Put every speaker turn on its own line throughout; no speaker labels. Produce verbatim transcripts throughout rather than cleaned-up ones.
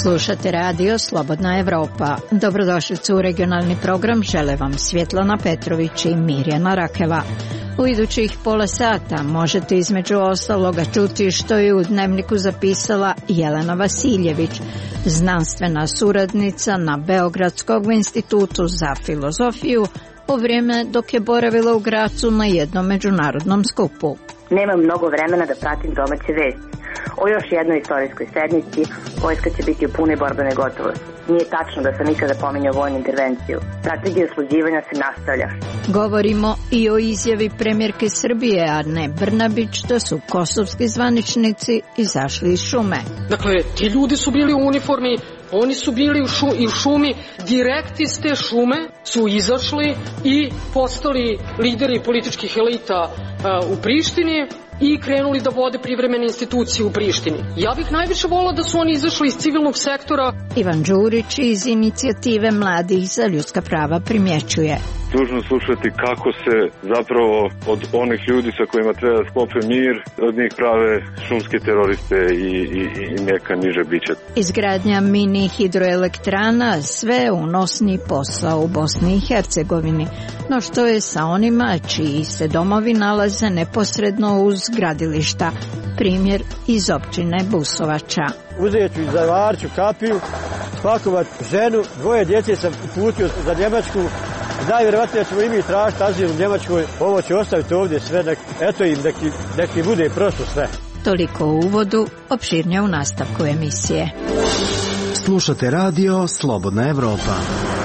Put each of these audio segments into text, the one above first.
Slušate radio Slobodna Evropa. Dobrodošlicu u regionalni program, žele vam Svjetlana Petrović i Mirjana Rakeva. U idućih pola sata možete između ostaloga čuti što je u Dnevniku zapisala Jelena Vasiljević, znanstvena suradnica na Beogradskog institutu za filozofiju, u vrijeme dok je boravila u Gracu na jednom međunarodnom skupu.
Nemam mnogo vremena da pratim domaće vesti. O još jednoj istorijskoj sednici, vojska će biti u punoj borbenoj gotovosti. Nije tačno da sam ikada pominjao vojnu intervenciju. Strategija oslođivanja se nastavlja.
Govorimo i o izjavi premijerke Srbije Ane Brnabić da su kosovski zvaničnici izašli iz šume.
Dakle, ti ljudi su bili u uniformi, oni su bili u, šu, i u šumi, direkt iz te šume su izašli i postali lideri političkih elita uh, u Prištini i krenuli da vode privremene institucije u Prištini. Ja bih najviše volila da su oni izašli iz civilnog sektora.
Ivan Đurić iz inicijative Mladih za ljudska prava primjećuje.
Tužno slušati kako se zapravo od onih ljudi sa kojima treba da sklope mir, od njih prave šumske teroriste i, i, i neka niže bića.
Izgradnja mini hidroelektrana, sve unosni posao u Bosni i Hercegovini. No što je sa onima čiji se domovi nalaze neposredno uz gradilišta? Primjer iz općine Busovača.
Uzet ću i zavarću kapiju, spakovat ženu, dvoje djece sam uputio za Njemačku. Najvjerovatnije ćemo i mi tražiti azil u Njemačkoj. Ovo ću ostaviti ovdje sve, nek, eto im, nek, nek mi bude prosto sve.
Toliko u uvodu, opširnije u nastavku emisije.
Slušate radio Slobodna Evropa.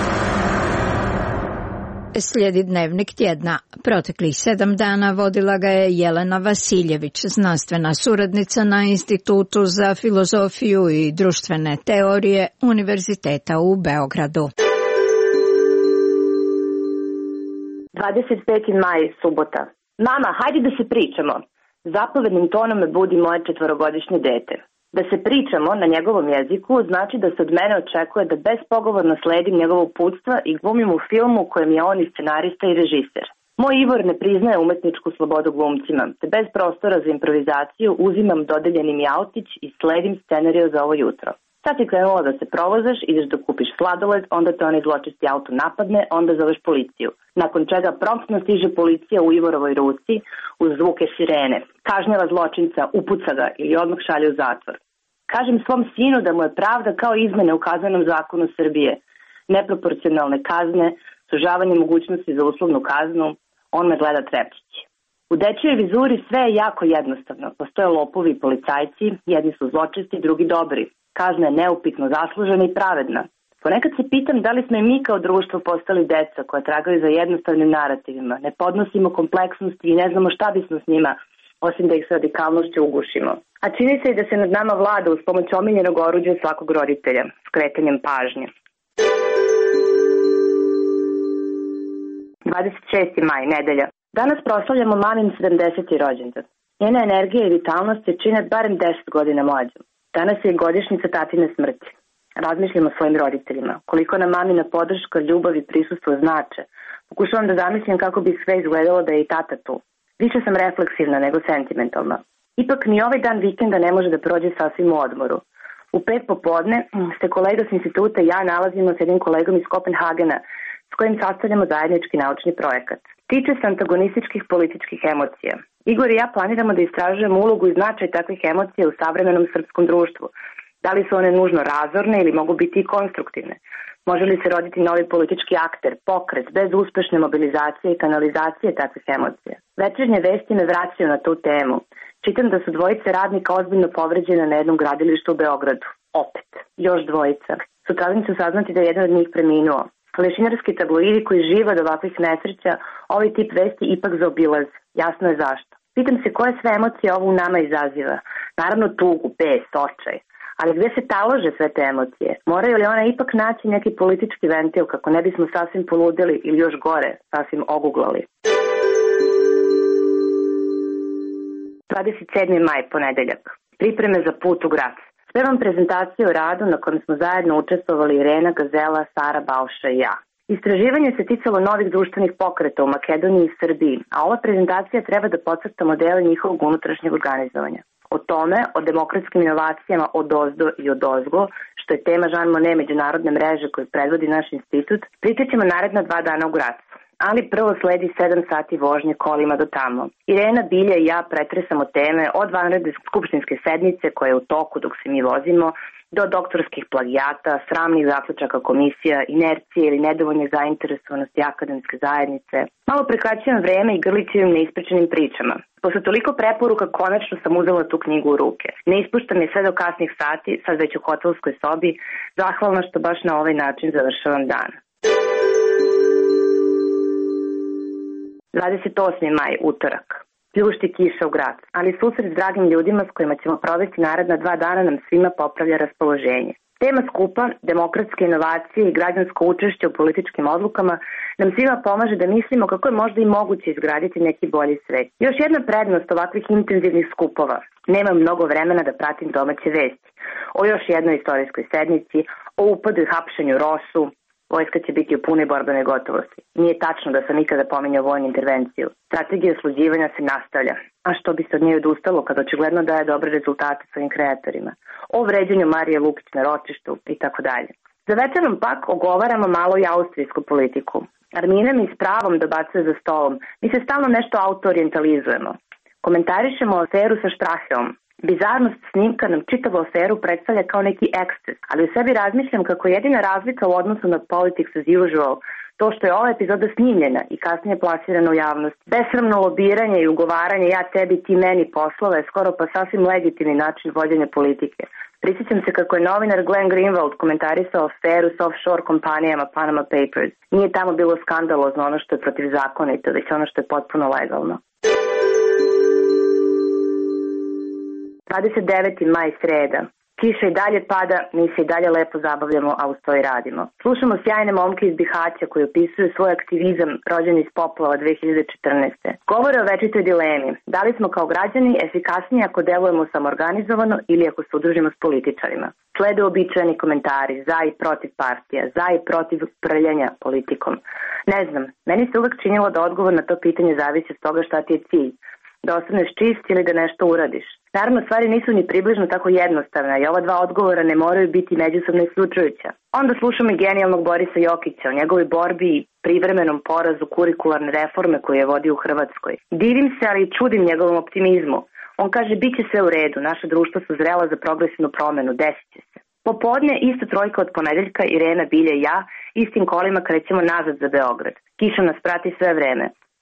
Slijedi Dnevnik tjedna. Proteklih sedam dana vodila ga je Jelena Vasiljević, znanstvena suradnica na Institutu za filozofiju i društvene teorije Univerziteta u Beogradu.
dvadeset peti maj, subota. Mama, hajde da se pričamo. Zapovednim tonom me budi moje četvorogodišnje dete. Da se pričamo na njegovom jeziku znači da se od mene očekuje da bespogovorno sledim njegovo uputstva i glumim u filmu u kojem je on i scenarista i režiser. Moj Ivor ne priznaje umetničku slobodu glumcima, te bez prostora za improvizaciju uzimam dodeljeni mi autić i sledim scenariju za ovo jutro. Sad je krenulo da se provozaš, ideš da kupiš sladoled, onda te onaj zločesti auto napadne, onda zoveš policiju. Nakon čega promptno stiže policija u Ivorovoj ruci uz zvuke sirene. Kažnjava zločinca, upuca ga ili odmah šalje u zatvor. Kažem svom sinu da mu je pravda kao izmene u kaznenom zakonu Srbije. Neproporcionalne kazne, sužavanje mogućnosti za uslovnu kaznu, on me gleda trepčići. U dečijoj vizuri sve je jako jednostavno. Postoje lopovi i policajci, jedni su zločesti, drugi dobri. Kazna je neupitno zaslužena i pravedna. Ponekad se pitam da li smo i mi kao društvo postali deca koja tragaju za jednostavnim narativima. Ne podnosimo kompleksnosti i ne znamo šta bismo s njima, osim da ih s radikalnošću ugušimo. A čini se i da se nad nama vlada uz pomoć omiljenog oruđa svakog roditelja, skretanjem pažnje. dvadeset šesti maj, nedelja. Danas proslavljamo mamin sedamdeseti rođendan. Njena energija i vitalnost je čine barem deset godina mlađom. Danas je godišnjica tatine smrti. Razmišljamo o svojim roditeljima. Koliko nam mamina podrška, ljubav i prisustvo znače. Pokušavam da zamislim kako bi sve izgledalo da je i tata tu. Više sam refleksivna nego sentimentalna. Ipak ni ovaj dan vikenda ne može da prođe sasvim u odmoru. U pet popodne se kolega s instituta i ja nalazimo s jednim kolegom iz Kopenhagena s kojim sastavljamo zajednički naučni projekat. Tiče se antagonističkih političkih emocija. Igor i ja planiramo da istražujemo ulogu i značaj takvih emocija u savremenom srpskom društvu. Da li su one nužno razorne ili mogu biti i konstruktivne? Može li se roditi novi politički akter, pokret, bez uspešne mobilizacije i kanalizacije takvih emocija? Večernje vesti me vraćaju na tu temu. Čitam da su dvojice radnika ozbiljno povređene na jednom gradilištu u Beogradu. Opet. Još dvojica. Sutradan ću saznati da je jedan od njih preminuo. Lešinarski tabloidi koji žive od ovakvih nesreća ovaj tip vesti ipak zaobilaze. Jasno je zašto. Pitam se koje sve emocije ovo u nama izaziva. Naravno tugu, bes, očaj. Ali gde se talože sve te emocije? Moraju li ona ipak naći neki politički ventil kako ne bismo sasvim poludeli ili još gore, sasvim oguglali? dvadeset sedmi maj, ponedeljak. Pripreme za put u Grac. Spremam prezentaciju o radu na kojem smo zajedno učestvovali Irena, Gazela, Sara, Balša i ja. Istraživanje se ticalo novih društvenih pokreta u Makedoniji i Srbiji, a ova prezentacija treba da podcrta modele njihovog unutrašnjeg organizovanja. O tome, o demokratskim inovacijama od ozdo i od ozgo, što je tema Jean Monnet međunarodne mreže koju predvodi naš institut, pričat ćemo naredna dva dana u Gracu. Ali prvo sledi sedam sati vožnje kolima do tamo. Irena, Bilja i ja pretresamo teme od vanredne skupštinske sednice koja je u toku dok se mi vozimo, do doktorskih plagijata, sramnih zaključaka komisija, inercije ili nedovoljne zainteresovanosti akademske zajednice. Malo prekraćujem vreme i grlićim neispričanim pričama. Posle toliko preporuka konačno sam uzela tu knjigu u ruke. Ne ispuštam je sve do kasnih sati, sad već u hotelskoj sobi, zahvalna što baš na ovaj način završavam dan. dvadeset osmi maj, utorak. Pljušti kiša u grad, ali susret s dragim ljudima s kojima ćemo provesti naredna dva dana nam svima popravlja raspoloženje. Tema skupa, demokratske inovacije i građansko učešće u političkim odlukama nam svima pomaže da mislimo kako je možda i moguće izgraditi neki bolji svet. Još jedna prednost ovakvih intenzivnih skupova. Nemam mnogo vremena da pratim domaće vesti. O još jednoj istorijskoj sednici, o upadu i hapšenju Rosu. Vojska će biti u punoj borbenoj gotovosti. Nije tačno da sam ikada pominjao vojnu intervenciju. Strategija sluđivanja se nastavlja. A što bi se od nje odustalo kad očigledno daje dobre rezultate svojim kreatorima? O vređanju Marije Lukić na ročištu i tako dalje. Za večerom pak ogovaramo malo i austrijsku politiku. Armina mi s pravom dobacuje za stolom. Mi se stalno nešto auto-orientalizujemo. Komentarišemo aferu sa Straheom. Bizarnost snimka nam čitavu aferu predstavlja kao neki eksces, ali u sebi razmišljam kako je jedina razlika u odnosu na politics as usual to što je ova epizoda snimljena i kasnije plasirana u javnost. Besramno lobiranje i ugovaranje ja tebi ti meni poslova je skoro pa sasvim legitimni način vođenja politike. Prisjećam se kako je novinar Glenn Greenwald komentarisao aferu s offshore kompanijama Panama Papers. Nije tamo bilo skandalozno ono što je protivzakonito, već ono što je potpuno legalno. dvadeset deveti maj, sreda. Kiša i dalje pada, mi se i dalje lepo zabavljamo, a uz to i radimo. Slušamo sjajne momke iz Bihaća koji opisuju svoj aktivizam rođen iz poplava dve hiljade četrnaeste. Govore o večitoj dilemi. Da li smo kao građani efikasniji ako delujemo samoorganizovano ili ako se udružimo s političarima? Slede običajni komentari za i protiv partija, za i protiv prljanja politikom. Ne znam, meni se uvek činilo da odgovor na to pitanje zavisi od toga šta ti je cilj. Da ostaneš čist ili da nešto uradiš. Naravno, stvari nisu ni približno tako jednostavne i ova dva odgovora ne moraju biti međusobno isključujuća. Onda slušamo i genijalnog Borisa Jokića o njegovoj borbi i privremenom porazu kurikularne reforme koju je vodio u Hrvatskoj. Divim se, ali i čudim njegovom optimizmu. On kaže, bit će sve u redu, naša društva su zrela za progresivnu promenu, desit će se. Popodne isto trojka od ponedeljka, Irena, Bilja i ja, istim kolima krećemo nazad za Beograd. Kiša nas prati sve vreme.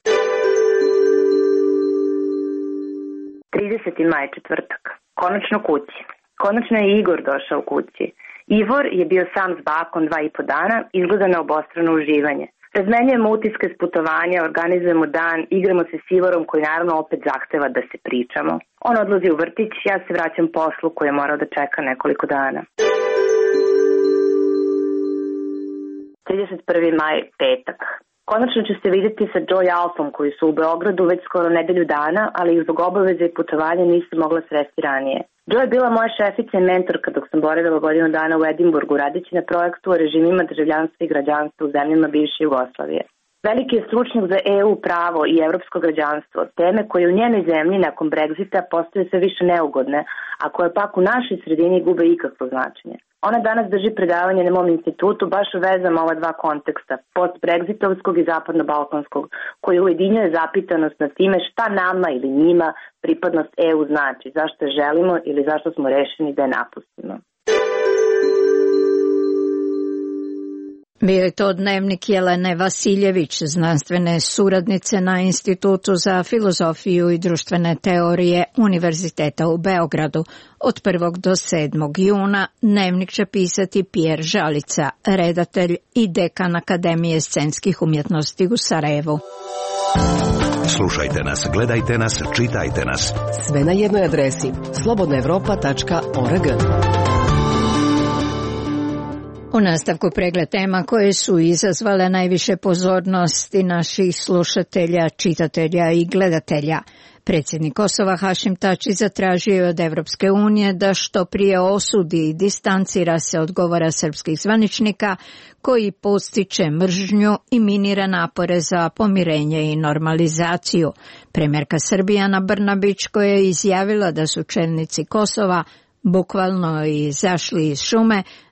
trideseti maj, četvrtak. Konačno kući. Konačno je Igor došao kući. Ivor je bio sam s bakom dva i po dana, izgleda na obostrano uživanje. Razmenjujemo utiske s putovanja, organizujemo dan, igramo se s Ivorom koji naravno opet zahteva da se pričamo. On odlazi u vrtić, ja se vraćam poslu koji je morao da čeka nekoliko dana. trideset prvi maj, petak. Konačno ću se vidjeti sa Joy Alfom koji su u Beogradu već skoro nedelju dana, ali zbog obaveze i putovanja nisu mogla sresti ranije. Joy je bila moja šefica i mentorka dok sam boravila godinu dana u Edimburgu radeći na projektu o režimima državljanstva i građanstva u zemljama bivše Jugoslavije. Veliki je stručnjak za E U pravo i evropsko građanstvo, teme koje u njenoj zemlji nakon Brexita postaju sve više neugodne, a koje pak u našoj sredini gube ikakvo značenje. Ona danas drži predavanje na mom institutu baš u vezama ova dva konteksta, post-brexitovskog i zapadno-balkanskog, koji ujedinjuje zapitanost na time šta nama ili njima pripadnost E U znači, zašto je želimo ili zašto smo rešeni da je napustimo.
Bio je to dnevnik Jelene Vasiljević, znanstvene suradnice na Institutu za filozofiju i društvene teorije Univerziteta u Beogradu. Od prvog do sedmog juna dnevnik će pisati Pjer Žalica, redatelj i dekan Akademije scenskih umjetnosti u Sarajevu.
Slušajte nas, gledajte nas, čitajte nas.
Sve na jednoj adresi slobodna evropa tačka org.
U nastavku pregled tema koje su izazvale najviše pozornosti naših slušatelja, čitatelja i gledatelja. Predsjednik Kosova Hašim Tači zatražio je od Evropske unije da što prije osudi i distancira se od govora srpskih zvaničnika koji postiče mržnju i minira napore za pomirenje i normalizaciju. Premijerka Srbije Ana Brnabić koja je izjavila da su čelnici Kosova bukvalno izašli iz šume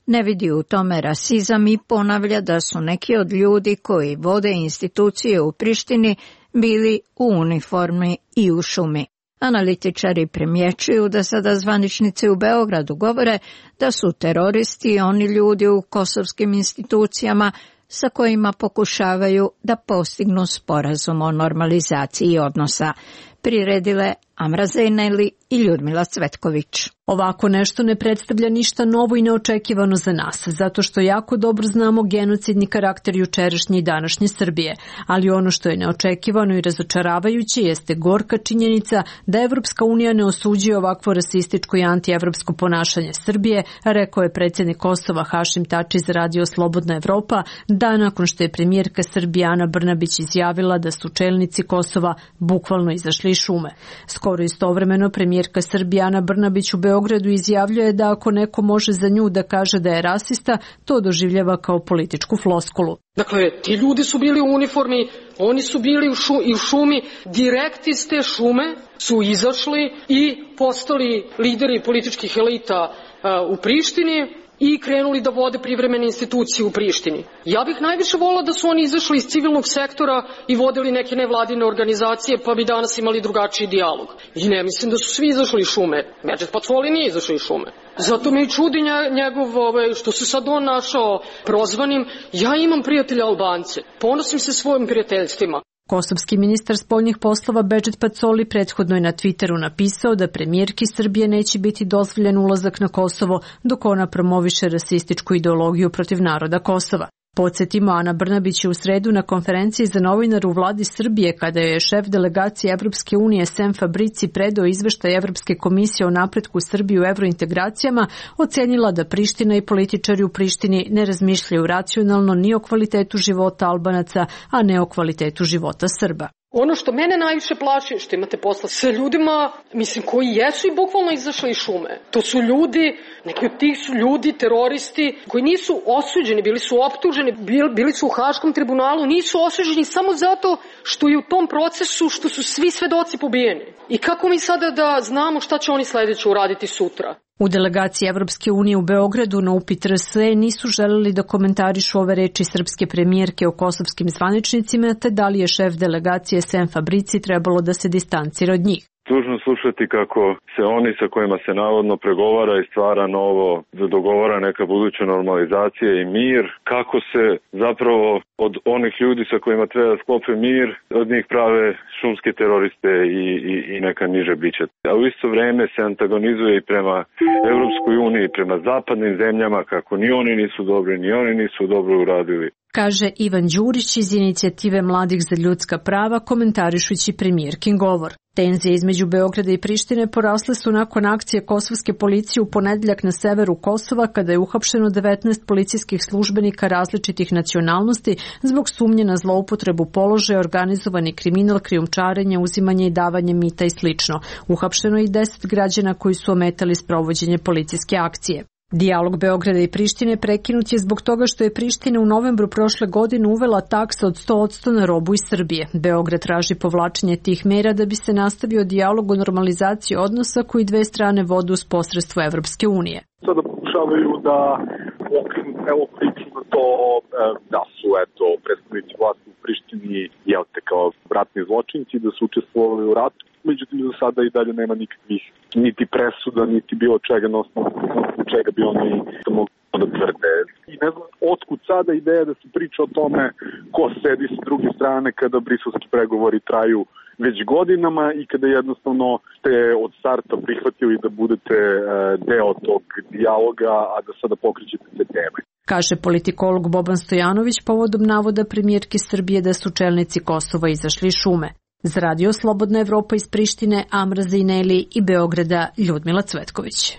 ne vidi u tome rasizam i ponavlja da su neki od ljudi koji vode institucije u Prištini bili u uniformi i u šumi. Analitičari primjećuju da sada zvaničnici u Beogradu govore da su teroristi oni ljudi u kosovskim institucijama sa kojima pokušavaju da postignu sporazum o normalizaciji odnosa. Priredile Amra Zejneli i Ljudmila Cvetković.
Ovako nešto ne predstavlja ništa novo i neočekivano za nas, zato što jako dobro znamo genocidni karakter jučerašnje i današnje Srbije, ali ono što je neočekivano i razočaravajuće jeste gorka činjenica da Evropska unija ne osuđuje ovakvo rasističko i antievropsko ponašanje Srbije, rekao je predsjednik Kosova Hašim Tači za radio Slobodna Evropa, dan nakon što je premijerka Srbije Ana Brnabić izjavila da su čelnici Kosova bukvalno izašli iz šume. Skoro istovremeno premijerka Srbije Ana Brnabić u Beogradu izjavljuje da ako neko može za nju da kaže da je rasista, to doživljava kao političku floskulu.
Dakle, ti ljudi su bili u uniformi, oni su bili u, šu, i u šumi, direkt iz te šume su izašli i postali lideri političkih elita uh, u Prištini i krenuli da vode privremene institucije u Prištini. Ja bih najviše volila da su oni izašli iz civilnog sektora i vodili neke nevladine organizacije, pa bi danas imali drugačiji dijalog. I ne mislim da su svi izašli iz šume. Medžet Pacoli nije izašao iz šume. Zato me i čudi njegov, ovaj, što se sad on našao prozvanim. Ja imam prijatelja Albance. Ponosim se svojim prijateljstvima.
Kosovski ministar spoljnih poslova Bedžet Pacoli prethodno je na Twitteru napisao da premijerki Srbije neće biti dozvoljen ulazak na Kosovo dok ona promoviše rasističku ideologiju protiv naroda Kosova. Podsjetimo, Ana Brnabić je u sredu na konferenciji za novinare u vladi Srbije, kada je šef delegacije Evropske unije Sem Fabrici predao izveštaj Evropske komisije o napretku Srbije u evrointegracijama, ocenila da Priština i političari u Prištini ne razmišljaju racionalno ni o kvalitetu života Albanaca, a ne o kvalitetu života Srba.
Ono što mene najviše plaši, što imate posla sa ljudima, mislim, koji jesu i bukvalno izašli iz šume. To su ljudi, neki od tih su ljudi, teroristi, koji nisu osuđeni, bili su optuženi, bili su u Haškom tribunalu, nisu osuđeni samo zato što je u tom procesu, što su svi svedoci pobijeni. I kako mi sada da znamo šta će oni sledeće uraditi sutra?
U delegaciji Evropske unije u Beogradu na upit R S E nisu želeli da komentarišu ove reči srpske premijerke o kosovskim zvaničnicima, te da li je šef delegacije Sem Fabrici trebalo da se distancira od njih.
Tužno slušati kako se oni sa kojima se navodno pregovara i stvara novo, da dogovara neka buduća normalizacija i mir, kako se zapravo od onih ljudi sa kojima treba da sklope mir, od njih prave šumske teroriste i, i, i neka niže bića. A u isto vreme se antagonizuje i prema Evropskoj uniji, prema zapadnim zemljama, kako ni oni nisu dobri, ni oni nisu dobro uradili.
Kaže Ivan Đurić iz inicijative Mladih za ljudska prava, komentarišući premijerkin govor. Tenzije između Beograda i Prištine porasle su nakon akcije kosovske policije u ponedeljak na severu Kosova, kada je uhapšeno devetnaest policijskih službenika različitih nacionalnosti zbog sumnje na zloupotrebu položaja, organizovani kriminal, krijumčarenje, uzimanje i davanje mita i slično. Uhapšeno je i deset građana koji su ometali sprovođenje policijske akcije. Dijalog Beograda i Prištine prekinut je zbog toga što je Priština u novembru prošle godine uvela taksa od sto posto na robu iz Srbije. Beograd traži povlačenje tih mera da bi se nastavio dijalog o normalizaciji odnosa koji dve strane vode uz posredstvo Evropske unije.
Sada pokušavaju da okrenu celu priču na to da su eto predstavnici vlasti u Prištini jel te kao ratni zločinci, da su učestvovali u ratu. Međutim, do sada i dalje nema nikakvih niti presuda, niti bilo čega na osnovu čega bi oni to mogli da tvrde. I ne znam, otkud sada ideja da se priča o tome ko sedi sa druge strane kada briselski pregovori traju već godinama i kada jednostavno ste od starta prihvatili da budete deo tog dijaloga, a da sada pokrećete te teme.
Kaže politikolog Boban Stojanović povodom navoda premijerke Srbije da su čelnici Kosova izašli iz šume. Za radio Slobodna Evropa iz Prištine, Amra Zejneli i Beograda, Ljudmila Cvetković.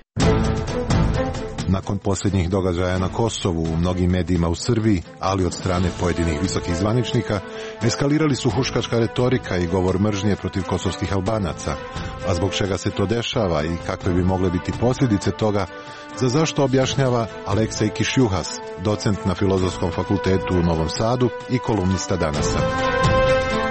Nakon posljednjih događaja na Kosovu, u mnogim medijima u Srbiji, ali od strane pojedinih visokih zvaničnika, eskalirali su huškačka retorika i govor mržnje protiv kosovskih Albanaca. A zbog čega se to dešava i kakve bi mogle biti posljedice toga, za zašto objašnjava Aleksej Kišjuhas, docent na Filozofskom fakultetu u Novom Sadu i kolumnista Danasa.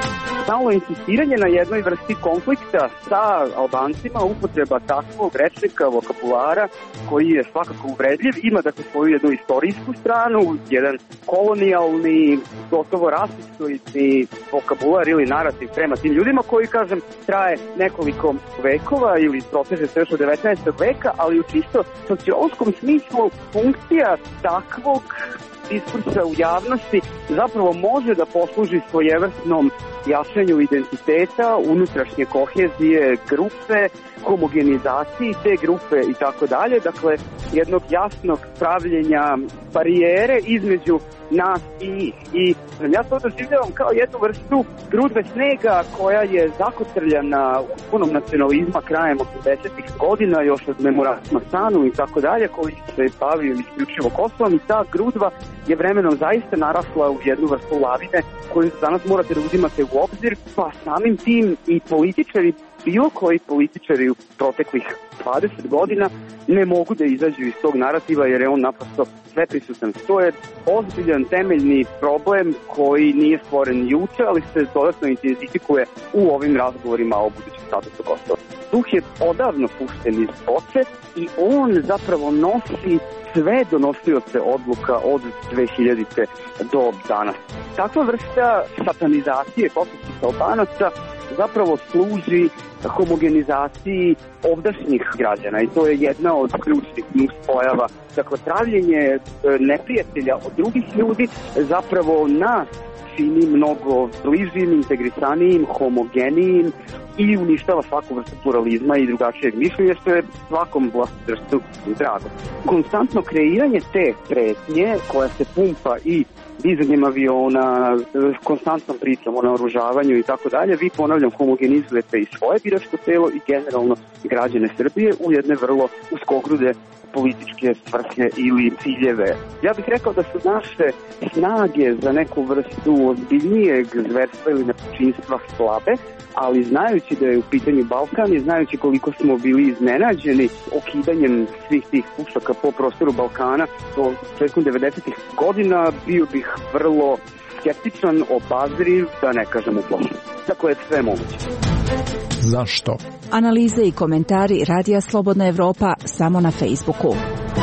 Stalno insistiranje na jednoj vrsti konflikta sa Albancima, upotreba takvog rečnika, vokabulara koji je svakako uvredljiv, ima dakle svoju jednu istorijsku stranu, jedan kolonijalni, gotovo rasistoidni vokabular ili narativ prema tim ljudima koji, kažem, traje nekoliko vekova ili proteže se još od devetnaestog veka, ali u čisto sociološkom smislu funkcija takvog diskursa u javnosti zapravo može da posluži svojevrsnom jačanju identiteta, unutrašnje kohezije grupe, homogenizaciji te grupe i tako dalje. Dakle, jednog jasnog pravljenja barijere između nas i i ja to doživljavam kao jednu vrstu grudve snega koja je zakotrljana punom nacionalizma krajem osamdesetih godina, još od memoranduma Stanu i tako dalje, koji se bavio isključivo Kosovom, i ta grudva je vremenom zaista narasla u jednu vrstu lavine koju danas morate da uzimate u obzir, pa samim tim i političari, bilo koji političari u proteklih dvadeset godina ne mogu da izađu iz tog narativa jer je on naprosto sveprisutan. To je ozbiljan temeljni problem koji nije stvoren juče, ali se dodatno intenzifikuje u ovim razgovorima o budućem statusu Kosova. Duh je odavno pušten iz boce i on zapravo nosi sve donosioce odluka od dve hiljadite do danas. Takva vrsta satanizacije kosovskih Albanaca zapravo služi homogenizaciji ovdašnjih građana i to je jedna od ključnih nuspojava. Dakle, pravljenje neprijatelja od drugih ljudi zapravo nas čini mnogo bližim, integrisanijim, homogenijim i uništava svaku vrstu pluralizma i drugačijeg mišljenja, što je svakom vlastodržcu drago. Konstantno kreiranje te pretnje koja se pumpa i dizanjem aviona, konstantnom pričom o naoružavanju i tako dalje, vi, ponavljam, homogenizujete i svoje biračko telo i generalno građane Srbije u jedne vrlo uskogrude političke svrhe ili ciljeve. Ja bih rekao da su naše snage za neku vrstu ozbiljnijeg zverstva ili nepočinstva slabe, ali znajući da je u pitanju Balkan i znajući koliko smo bili iznenađeni okidanjem svih tih pušaka po prostoru Balkana do početkom devedesetih godina, bio bih vrlo skeptičan, obazriv, da ne kažem uplašen. Tako je sve moguće.
Zašto?
Analize i komentari Radija Slobodna Evropa samo na Facebooku.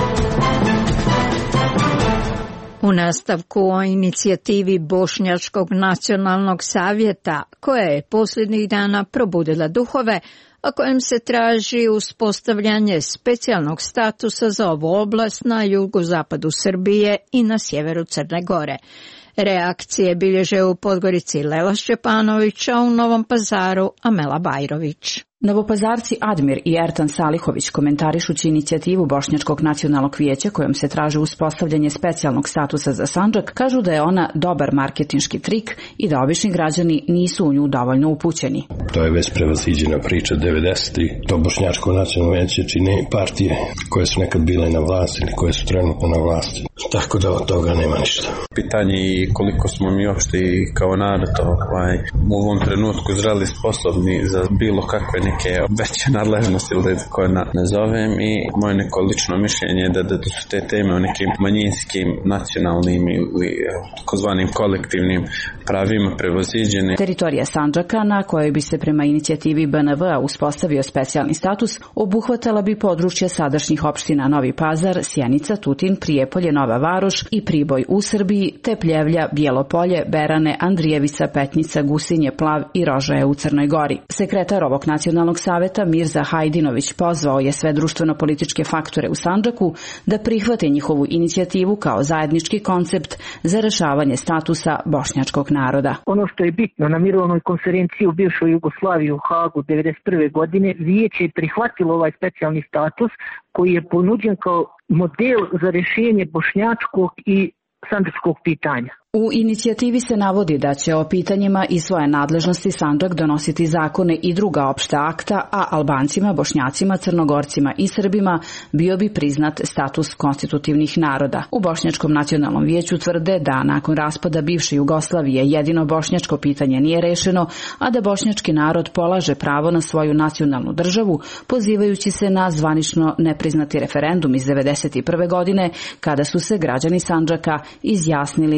U nastavku o inicijativi Bošnjačkog nacionalnog savjeta, koja je posljednjih dana probudila duhove, a kojem se traži uspostavljanje specijalnog statusa za ovu oblast na jugozapadu Srbije i na sjeveru Crne Gore. Reakcije bilježe u Podgorici Lela Šćepanović, a u Novom Pazaru Amela Bajrović.
Novopazarci Admir i Ertan Salihović, komentarišući inicijativu Bošnjačkog nacionalnog vijeća kojom se traži uspostavljanje specijalnog statusa za Sandžak, kažu da je ona dobar marketinški trik i da obični građani nisu u nju dovoljno upućeni.
To je već prevaziđena priča devedesetih. To Bošnjačko nacionalno vijeće čini partije koje su nekad bile na vlasti ili koje su trenutno na vlasti. Tako da od toga nema ništa.
Pitanje je koliko smo mi uopšte i kao narod ovaj, u ovom trenutku zreli sposobni za bilo kakve neke veće nadležnosti ili koje nazovem, i moje neko lično mišljenje je da, da su te teme o nekim manjinskim, nacionalnim ili takozvanim kolektivnim pravima prevaziđene.
Teritorija Sandžaka, na kojoj bi se prema inicijativi B N V-a uspostavio specijalni status, obuhvatala bi područje sadašnjih opština Novi Pazar, Sjenica, Tutin, Prijepolje, Nova Varoš i Priboj u Srbiji, te Pljevlja, Bijelopolje, Berane, Andrijevica, Petnica, Gusinje, Plav i Rožaje u Crnoj Gori. Sekretar ovog nacionalnog saveta Mirza Hajdinović pozvao je sve društveno-političke faktore u Sandžaku da prihvate njihovu inicijativu kao zajednički koncept za rešavanje statusa bošnjačkog naroda.
Ono što je bitno, na mirovnoj konferenciji u bivšoj Jugoslaviji u Hagu devedeset prve godine vijeće je prihvatilo ovaj specijalni status koji je ponuđen kao model za rješenje bošnjačkog i sandžačkog pitanja.
U inicijativi se navodi da će o pitanjima i svoje nadležnosti Sandžak donositi zakone i druga opšta akta, a Albancima, Bošnjacima, Crnogorcima i Srbima bio bi priznat status konstitutivnih naroda. U Bošnjačkom nacionalnom vijeću tvrde da nakon raspada bivše Jugoslavije jedino bošnjačko pitanje nije rešeno, a da bošnjački narod polaže pravo na svoju nacionalnu državu, pozivajući se na zvanično nepriznati referendum iz devedeset prve godine, kada su se građani Sandžaka izjasnili za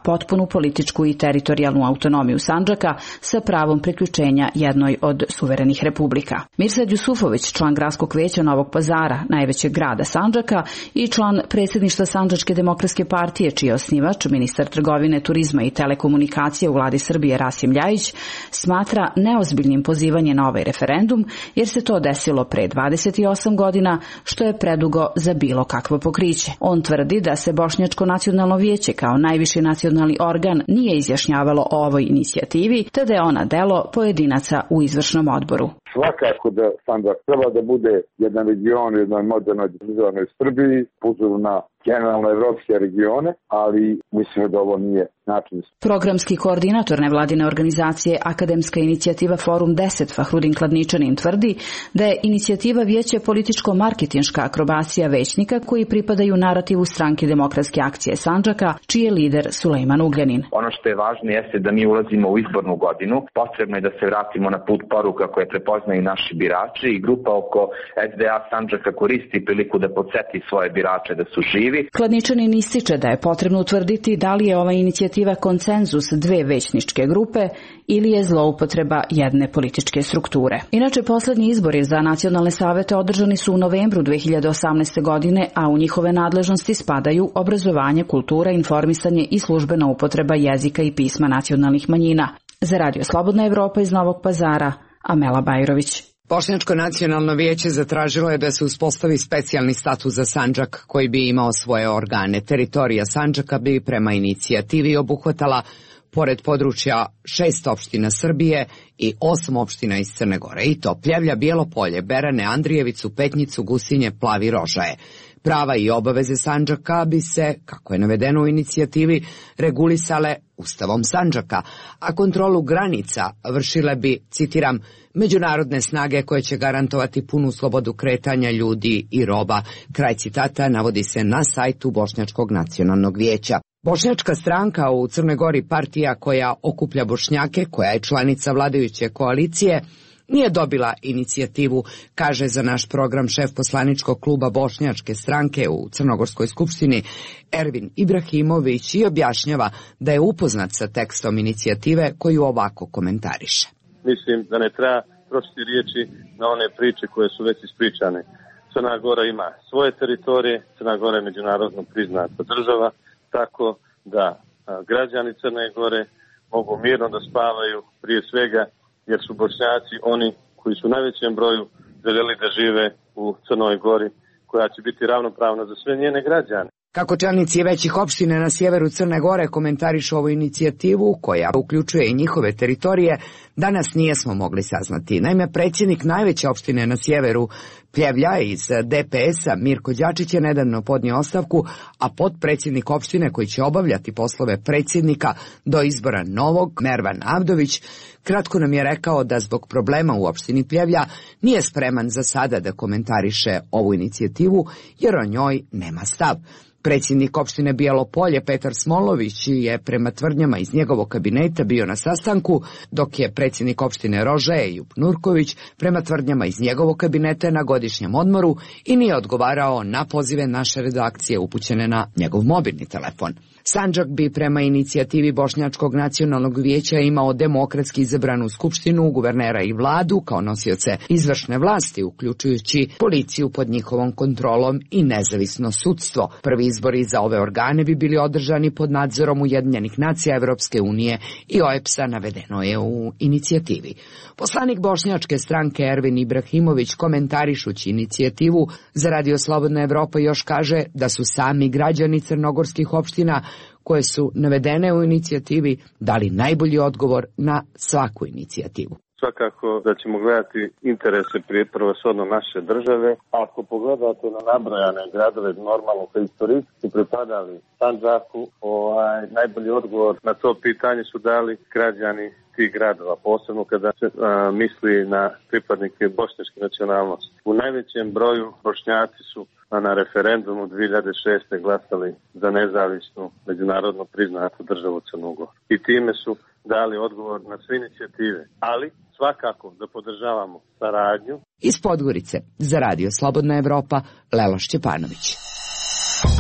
potpunu političku i teritorijalnu autonomiju Sandžaka sa pravom priključenja jednoj od suverenih republika. Mirsad Jusufović, član gradskog veća Novog Pazara, najvećeg grada Sandžaka, i član predsjedništva Sandžačke demokratske partije, čiji je osnivač ministar trgovine, turizma i telekomunikacije u vladi Srbije Rasim Ljajić, smatra neozbiljnim pozivanje na ovaj referendum, jer se to desilo pre dvadeset osam godina, što je predugo za bilo kakvo pokriće. On tvrdi da se Bošnjačko nacionalno vijeće kao najviši nacionalni organ nije izjašnjavalo o ovoj inicijativi, te da je ona delo pojedinaca u izvršnom odboru.
Svakako da Sandžak treba da bude jedan region u jednoj modernoj državnoj Srbiji, po uzoru na generalno evropske regione, ali mislim da ovo nije način.
Programski koordinator nevladine organizacije Akademska inicijativa Forum deset Fahrudin Kladničanin tvrdi da je inicijativa vijeća političko-marketinška akrobacija većnika koji pripadaju narativu stranke Demokratske akcije Sandžaka, čiji je lider Sulejman Ugljanin.
Ono što je važno jeste da mi ulazimo u izbornu godinu, potrebno je da se vratimo na put poruka koje prepoznaju naši birači i grupa oko S D A Sandžaka koristi priliku da podsjeti svoje birače da su živi.
Kladničanin ističe da je potrebno utvrditi da li je ova inicijativa konsenzus dve većničke grupe ili je zloupotreba jedne političke strukture. Inače, poslednji izbori za nacionalne savete održani su u novembru dve hiljade osamnaeste. godine, a u njihove nadležnosti spadaju obrazovanje, kultura, informisanje i službena upotreba jezika i pisma nacionalnih manjina. Za Radio Slobodna Evropa iz Novog Pazara, Amela Bajrović.
Bošnjačko nacionalno vijeće zatražilo je da se uspostavi specijalni status za Sandžak koji bi imao svoje organe. Teritorija Sandžaka bi prema inicijativi obuhvatala, pored područja šest opština Srbije i osam opština iz Crne Gore, i to Pljevlja, Bijelo Polje, Berane, Andrijevicu, Petnicu, Gusinje, Plavi Rožaje. Prava i obaveze Sandžaka bi se, kako je navedeno u inicijativi, regulisale Ustavom Sandžaka, a kontrolu granica vršile bi, citiram, međunarodne snage koje će garantovati punu slobodu kretanja ljudi i roba. Kraj citata navodi se na sajtu Bošnjačkog nacionalnog vijeća. Bošnjačka stranka u Crnoj Gori, partija koja okuplja Bošnjake, koja je članica vladajuće koalicije, nije dobila inicijativu, kaže za naš program šef poslaničkog kluba Bošnjačke stranke u Crnogorskoj skupštini Ervin Ibrahimović, i objašnjava da je upoznat sa tekstom inicijative koju ovako komentariše.
Mislim da ne treba trošiti riječi na one priče koje su već ispričane. Crna Gora ima svoje teritorije, Crna Gora je međunarodno priznata država, tako da a, građani Crne Gore mogu mirno da spavaju, prije svega jer su Bošnjaci oni koji su u najvećem broju željeli da žive u Crnoj Gori, koja će biti ravnopravna za sve njene građane.
Kako čelnici većih opština na sjeveru Crne Gore komentarišu ovu inicijativu, koja uključuje i njihove teritorije, danas nijesmo mogli saznati. Naime, predsjednik najveće opštine na sjeveru, Pljevlja, iz D P S-a Mirko Đačić je nedavno podnio ostavku, a potpredsjednik opštine koji će obavljati poslove predsjednika do izbora novog, Mervan Avdović, kratko nam je rekao da zbog problema u opštini Pljevlja nije spreman za sada da komentariše ovu inicijativu, jer o njoj nema stav. Predsjednik opštine Bijelo Polje Petar Smolović je prema tvrdnjama iz njegovog kabineta bio na sastanku, dok je predsjednik opštine Rožaje Jup Nurković prema tvrdnjama iz njegovog kabineta na godišnjem odmoru i nije odgovarao na pozive naše redakcije upućene na njegov mobilni telefon. Sandžak bi prema inicijativi Bošnjačkog nacionalnog vijeća imao demokratski izabranu skupštinu, guvernera i vladu kao nosioce izvršne vlasti, uključujući policiju pod njihovom kontrolom i nezavisno sudstvo. Prvi izbori za ove organe bi bili održani pod nadzorom Ujedinjenih nacija, Evropske unije i O E B S-a, navedeno je u inicijativi. Poslanik Bošnjačke stranke Ervin Ibrahimović, komentarišući inicijativu za Radio Slobodna Evropa, još kaže da su sami građani crnogorskih opština koje su navedene u inicijativi dali najbolji odgovor na svaku inicijativu.
Svakako da ćemo gledati interese prije prvenstveno naše države. Ako pogledate na nabrojane gradove, normalno koji istorijski pripadali Sandžaku, ovaj, najbolji odgovor na to pitanje su dali građani tih gradova, posebno kada se a, misli na pripadnike bošnjačke nacionalnosti. U najvećem broju Bošnjaci su na referendumu dvije hiljade šeste. glasali za nezavisnu međunarodno priznatu državu Crnu Goru. I time su dali odgovor na sve inicijative, ali svakako da podržavamo saradnju.
Iz Podgorice za Radio Slobodna Evropa, Lelo Šćepanović.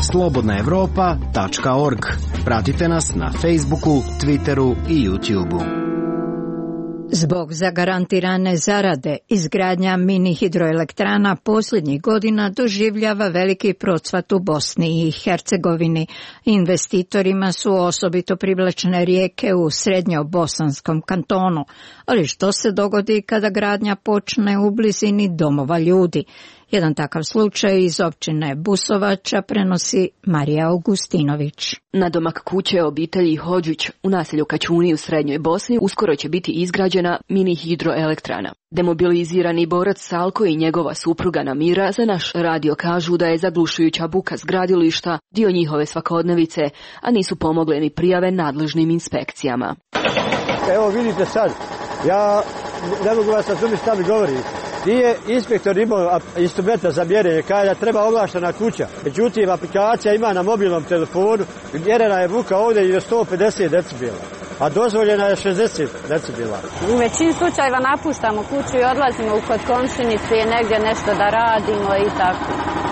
slobodna evropa tačka org. Pratite nas na Facebooku, Twitteru i YouTubeu.
Zbog zagarantirane zarade, izgradnja mini hidroelektrana posljednjih godina doživljava veliki procvat u Bosni i Hercegovini. Investitorima su osobito privlačne rijeke u srednjobosanskom kantonu. Ali što se dogodi kada gradnja počne u blizini domova ljudi? Jedan takav slučaj iz općine Busovača prenosi Marija Augustinović.
Nadomak kuće obitelji Hodžić u naselju Kačuni u Srednjoj Bosni uskoro će biti izgrađena mini hidroelektrana. Demobilizirani borac Salko i njegova supruga Namira za naš radio kažu da je zaglušujuća buka s gradilišta dio njihove svakodnevice, a nisu pomogle ni prijave nadležnim inspekcijama.
Evo vidite sad, ja ne mogu vas razumjeti šta mi govori. Nije inspektor imao instrumenta za mjerenje, kada treba ovlaštena kuća. Međutim, aplikacija ima na mobilnom telefonu, mjerena je buka ovdje i do sto pedeset decibela, a dozvoljena je šezdeset decibela.
U većini slučajeva napuštamo kuću i odlazimo kod komšinice negdje nešto da radimo i tako.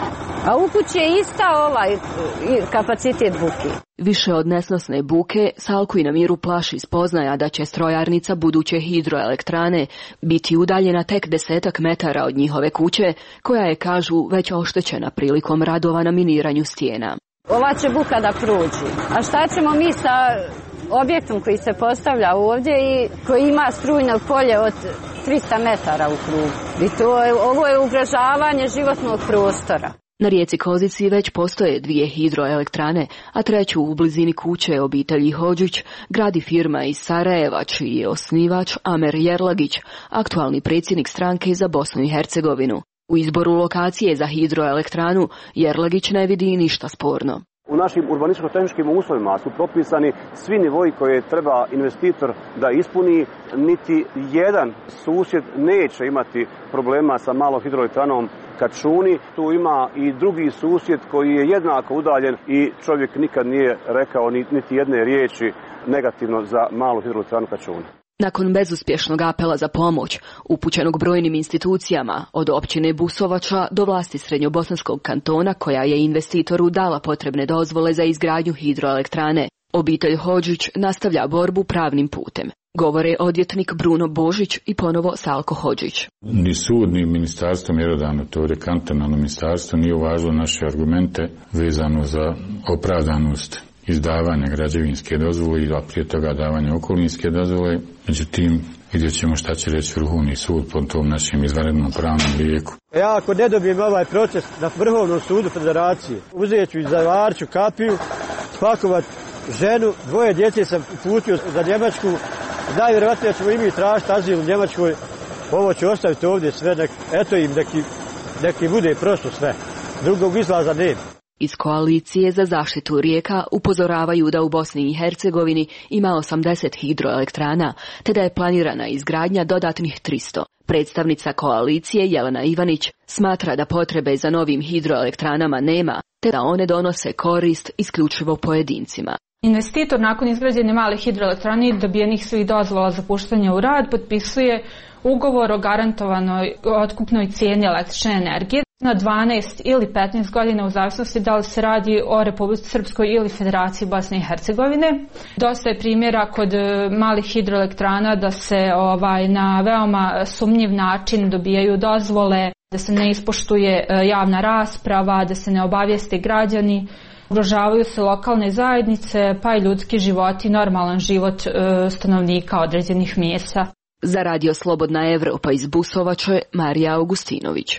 A u kući je ista ovaj kapacitet buke.
Više od nesnosne buke, Salku i Namiru plaši spoznaja da će strojarnica buduće hidroelektrane biti udaljena tek desetak metara od njihove kuće, koja je, kažu, već oštećena prilikom radova na miniranju stijena.
Ova će buka da prođe. A šta ćemo mi sa objektom koji se postavlja ovdje i koji ima strujno polje od trista metara u krugu? I to je, ovo je ugrožavanje životnog prostora.
Na rijeci Kozici već postoje dvije hidroelektrane, a treću u blizini kuće obitelji Hodžić gradi firma iz Sarajeva, čiji je osnivač Amer Jerlagić, aktualni predsjednik stranke za Bosnu i Hercegovinu. U izboru lokacije za hidroelektranu Jerlagić ne vidi ništa sporno.
U našim urbanističko-tehničkim uslovima su propisani svi nivoji koje treba investitor da ispuni. Niti jedan susjed neće imati problema sa malom hidroelektranom Kačuni. Tu ima i drugi susjed koji je jednako udaljen i čovjek nikad nije rekao niti jedne riječi negativno za malu hidroelektranu Kačuni.
Nakon bezuspješnog apela za pomoć, upućenog brojnim institucijama, od općine Busovača do vlasti Srednjobosanskog kantona, koja je investitoru dala potrebne dozvole za izgradnju hidroelektrane, obitelj Hodžić nastavlja borbu pravnim putem. Govore odvjetnik Bruno Božić i ponovo Salko Hodžić.
Ni sud, ni ministarstvo mjerodavno, to je kantonalno ministarstvo, nije uvažilo naše argumente vezano za opravdanost izdavanja građevinske dozvole i prije toga davanja okolinske dozvole. Međutim, vidjet ćemo šta će reći Vrhovni sud po tom našem izvanrednom pravnom lijeku.
Ja ako ne dobijem ovaj proces na Vrhovnom sudu federacije, uzet ću i zavarću kapiju, spakovat ženu, dvoje djece sam putio za Njemačku, najvjerojatnije ćemo i mi tražiti azil u Njemačkoj, ovo ću ostaviti ovdje sve, nek, eto im neki, neki bude prošlo sve, drugog izlaza nema.
Iz koalicije za zaštitu rijeka upozoravaju da u Bosni i Hercegovini ima osamdeset hidroelektrana, te da je planirana izgradnja dodatnih tristo. Predstavnica koalicije Jelena Ivanić smatra da potrebe za novim hidroelektranama nema, te da one donose korist isključivo pojedincima.
Investitor nakon izgrađene male hidroelektrane i dobijenih svih dozvola za puštanje u rad potpisuje ugovor o garantovanoj otkupnoj cijeni električne energije na dvanaest ili petnaest godina u zavisnosti da li se radi o Republici Srpskoj ili Federaciji Bosne i Hercegovine. Dosta je primjera kod malih hidroelektrana da se ovaj na veoma sumnjiv način dobijaju dozvole, da se ne ispoštuje javna rasprava, da se ne obavijeste građani. Ugrožavaju se lokalne zajednice, pa i ljudski životi, normalan život stanovnika određenih mjesta.
Za Radio Slobodna Evropa iz Busovače, Marija Augustinović.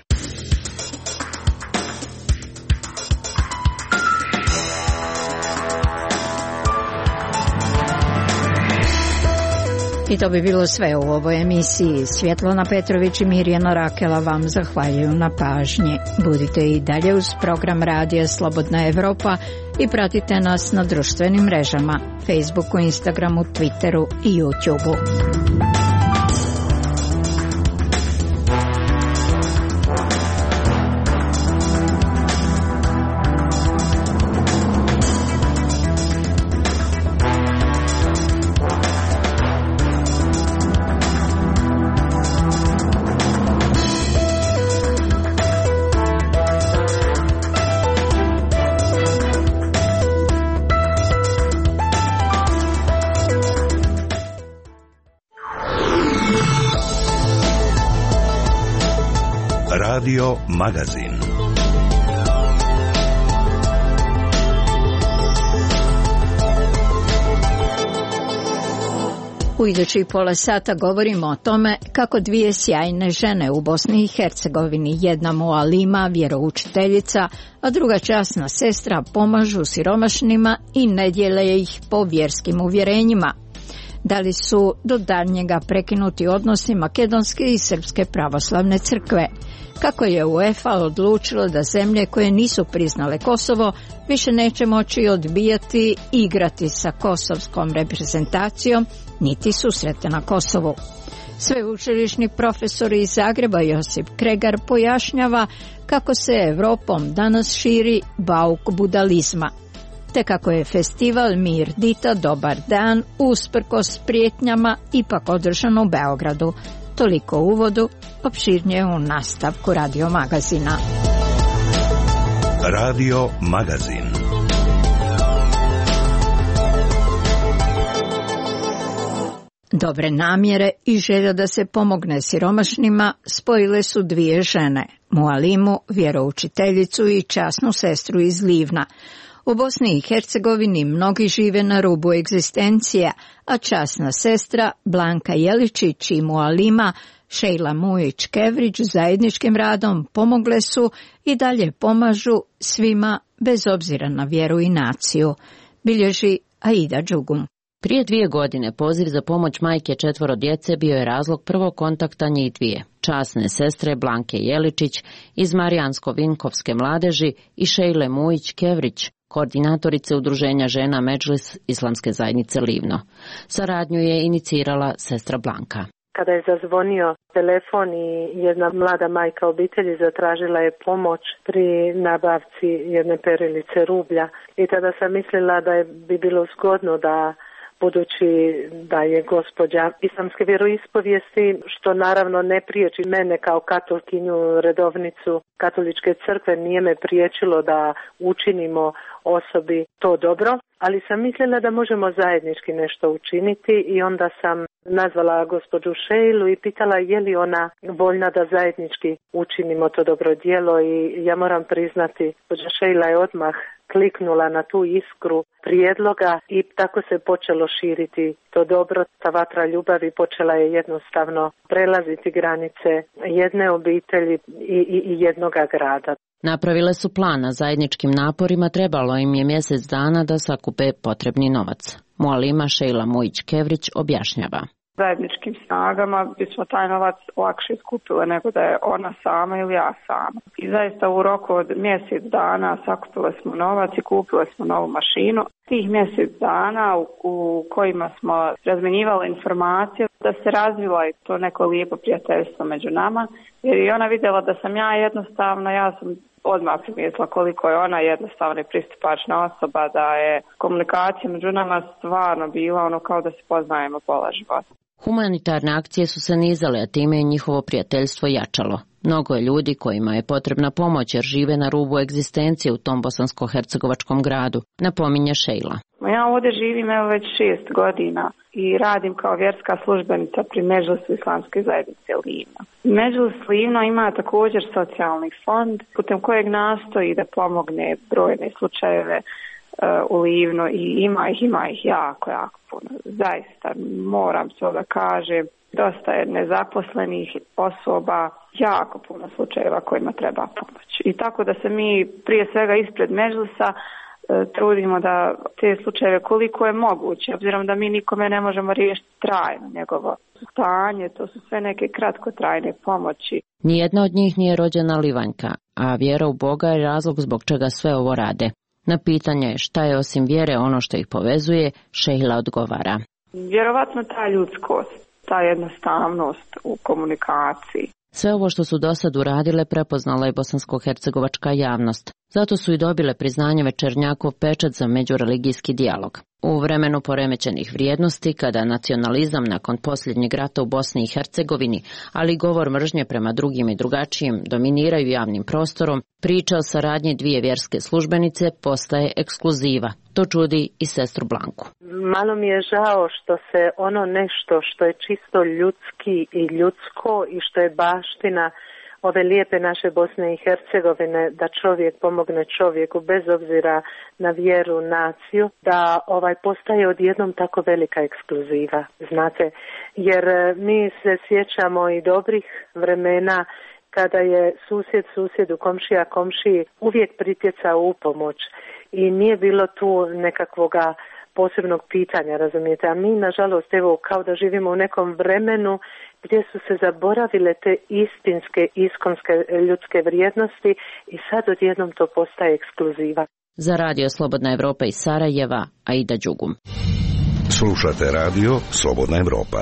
I to bi bilo sve u ovoj emisiji. Svjetlana Petrović i Mirjana Rakela vam zahvaljuju na pažnji. Budite i dalje uz program Radija Slobodna Evropa i pratite nas na društvenim mrežama, Facebooku, Instagramu, Twitteru i YouTubeu.
Radio Magazin.
U idućih pola sata govorimo o tome kako dvije sjajne žene u Bosni i Hercegovini, jedna mualima, vjeroučiteljica, a druga časna sestra, pomažu siromašnima i ne dijele ih po vjerskim uvjerenjima. Da li su do daljnjega prekinuti odnosi Makedonske i Srpske pravoslavne crkve? Kako je UEFA odlučilo da zemlje koje nisu priznale Kosovo više neće moći odbijati igrati sa kosovskom reprezentacijom niti susrete na Kosovu. Sveučilišni profesor iz Zagreba Josip Kregar pojašnjava kako se Evropom danas širi bauk budalizma, te kako je festival Mir Dita dobar dan usprkos prijetnjama ipak održan u Beogradu. Toliko u uvodu, opširnije u nastavku Radio Magazina.
Radio Magazin.
Dobre namjere i želja da se pomogne siromašnima spojile su dvije žene, mualimu, vjeroučiteljicu i časnu sestru iz Livna. U Bosni i Hercegovini mnogi žive na rubu egzistencija, a časna sestra Blanka Jeličić i mualima Šejla Mujić-Kevrić zajedničkim radom pomogle su i dalje pomažu svima bez obzira na vjeru i naciju, bilježi Aida Đugum.
Prije dvije godine poziv za pomoć majke četvoro djece bio je razlog prvog kontakta njih dvije, časne sestre Blanke Jeličić iz Marijansko-Vinkovske mladeži i Šejle Mujić-Kevrić, koordinatorice udruženja žena Medžlis Islamske zajednice Livno. Saradnju je inicirala sestra Blanka.
Kada je zazvonio telefon i jedna mlada majka obitelji zatražila je pomoć pri nabavci jedne perilice rublja i tada sam mislila da je, bi bilo zgodno da, budući da je gospođa islamske vjeroispovijesti, što naravno ne priječi mene kao katolkinju redovnicu katoličke crkve, nije me priječilo da učinimo osobi to dobro, ali sam mislila da možemo zajednički nešto učiniti i onda sam nazvala gospođu Šejlu i pitala je li ona voljna da zajednički učinimo to dobro djelo i ja moram priznati, gospođa Šejla je odmah kliknula na tu iskru prijedloga i tako se počelo širiti to dobro. Ta vatra ljubavi počela je jednostavno prelaziti granice jedne obitelji i, i, i jednoga grada.
Napravile su plan, a zajedničkim naporima trebalo im je mjesec dana da sakupe potrebni novac. Mualima Šejla Mujić-Kevrić objašnjava.
Zajedničkim snagama bismo taj novac lakše skupile nego da je ona sama ili ja sama. I zaista u roku od mjesec dana sakupile smo novac i kupile smo novu mašinu. Tih mjesec dana u, u kojima smo razmenjivali informacije da se razvila i to neko lijepo prijateljstvo među nama, jer je ona vidjela da sam ja jednostavno, ja sam odmah primijetila koliko je ona jednostavna i pristupačna osoba, da je komunikacija među nama stvarno bila ono kao da se poznajemo pola života.
Humanitarne akcije su se nizale, a time je njihovo prijateljstvo jačalo. Mnogo je ljudi kojima je potrebna pomoć jer žive na rubu egzistencije u tom bosansko-hercegovačkom gradu, napominje Šejla.
Ja ovdje živim evo već šest godina i radim kao vjerska službenica pri Medžlisu Islamske zajednice Livno. Medžlis Livno ima također socijalni fond putem kojeg nastoji da pomogne brojne slučajeve u Livnu i ima ih, ima ih jako, jako puno. Zaista moram to da kažem, dosta je nezaposlenih osoba, jako puno slučajeva kojima treba pomoć. I tako da se mi prije svega ispred Medžlisa trudimo da te slučajeve koliko je moguće, obzirom da mi nikome ne možemo riješiti trajno njegovo stanje, to su sve neke kratkotrajne pomoći.
Nijedna od njih nije rođena Livanjka, a vjera u Boga je razlog zbog čega sve ovo rade. Na pitanje šta je osim vjere ono što ih povezuje, Šejla odgovara.
Vjerovatno ta ljudskost, ta jednostavnost u komunikaciji.
Sve ovo što su do sad uradile prepoznala je bosansko-hercegovačka javnost. Zato su i dobile priznanje Večernjakov pečat za međureligijski dijalog. U vremenu poremećenih vrijednosti, kada nacionalizam nakon posljednjeg rata u Bosni i Hercegovini, ali govor mržnje prema drugim i drugačijim dominiraju javnim prostorom, priča o saradnji dvije vjerske službenice postaje ekskluziva. To čudi i sestru Blanku.
Malo mi je žao što se ono nešto što je čisto ljudski i ljudsko i što je baština ove lijepe naše Bosne i Hercegovine, da čovjek pomogne čovjeku bez obzira na vjeru, naciju, da ovaj postaje odjednom tako velika ekskluziva, znate, jer mi se sjećamo i dobrih vremena kada je susjed susjedu, komšija komšiji uvijek pritjecao u pomoć i nije bilo tu nekakvoga posebnog pitanja, razumijete, a mi nažalost evo kao da živimo u nekom vremenu gdje su se zaboravile te istinske, iskonske ljudske vrijednosti i sad odjednom to postaje ekskluziva.
Za Radio Slobodna Evropa iz Sarajeva, Aida Đugum.
Slušate Radio Slobodna Evropa.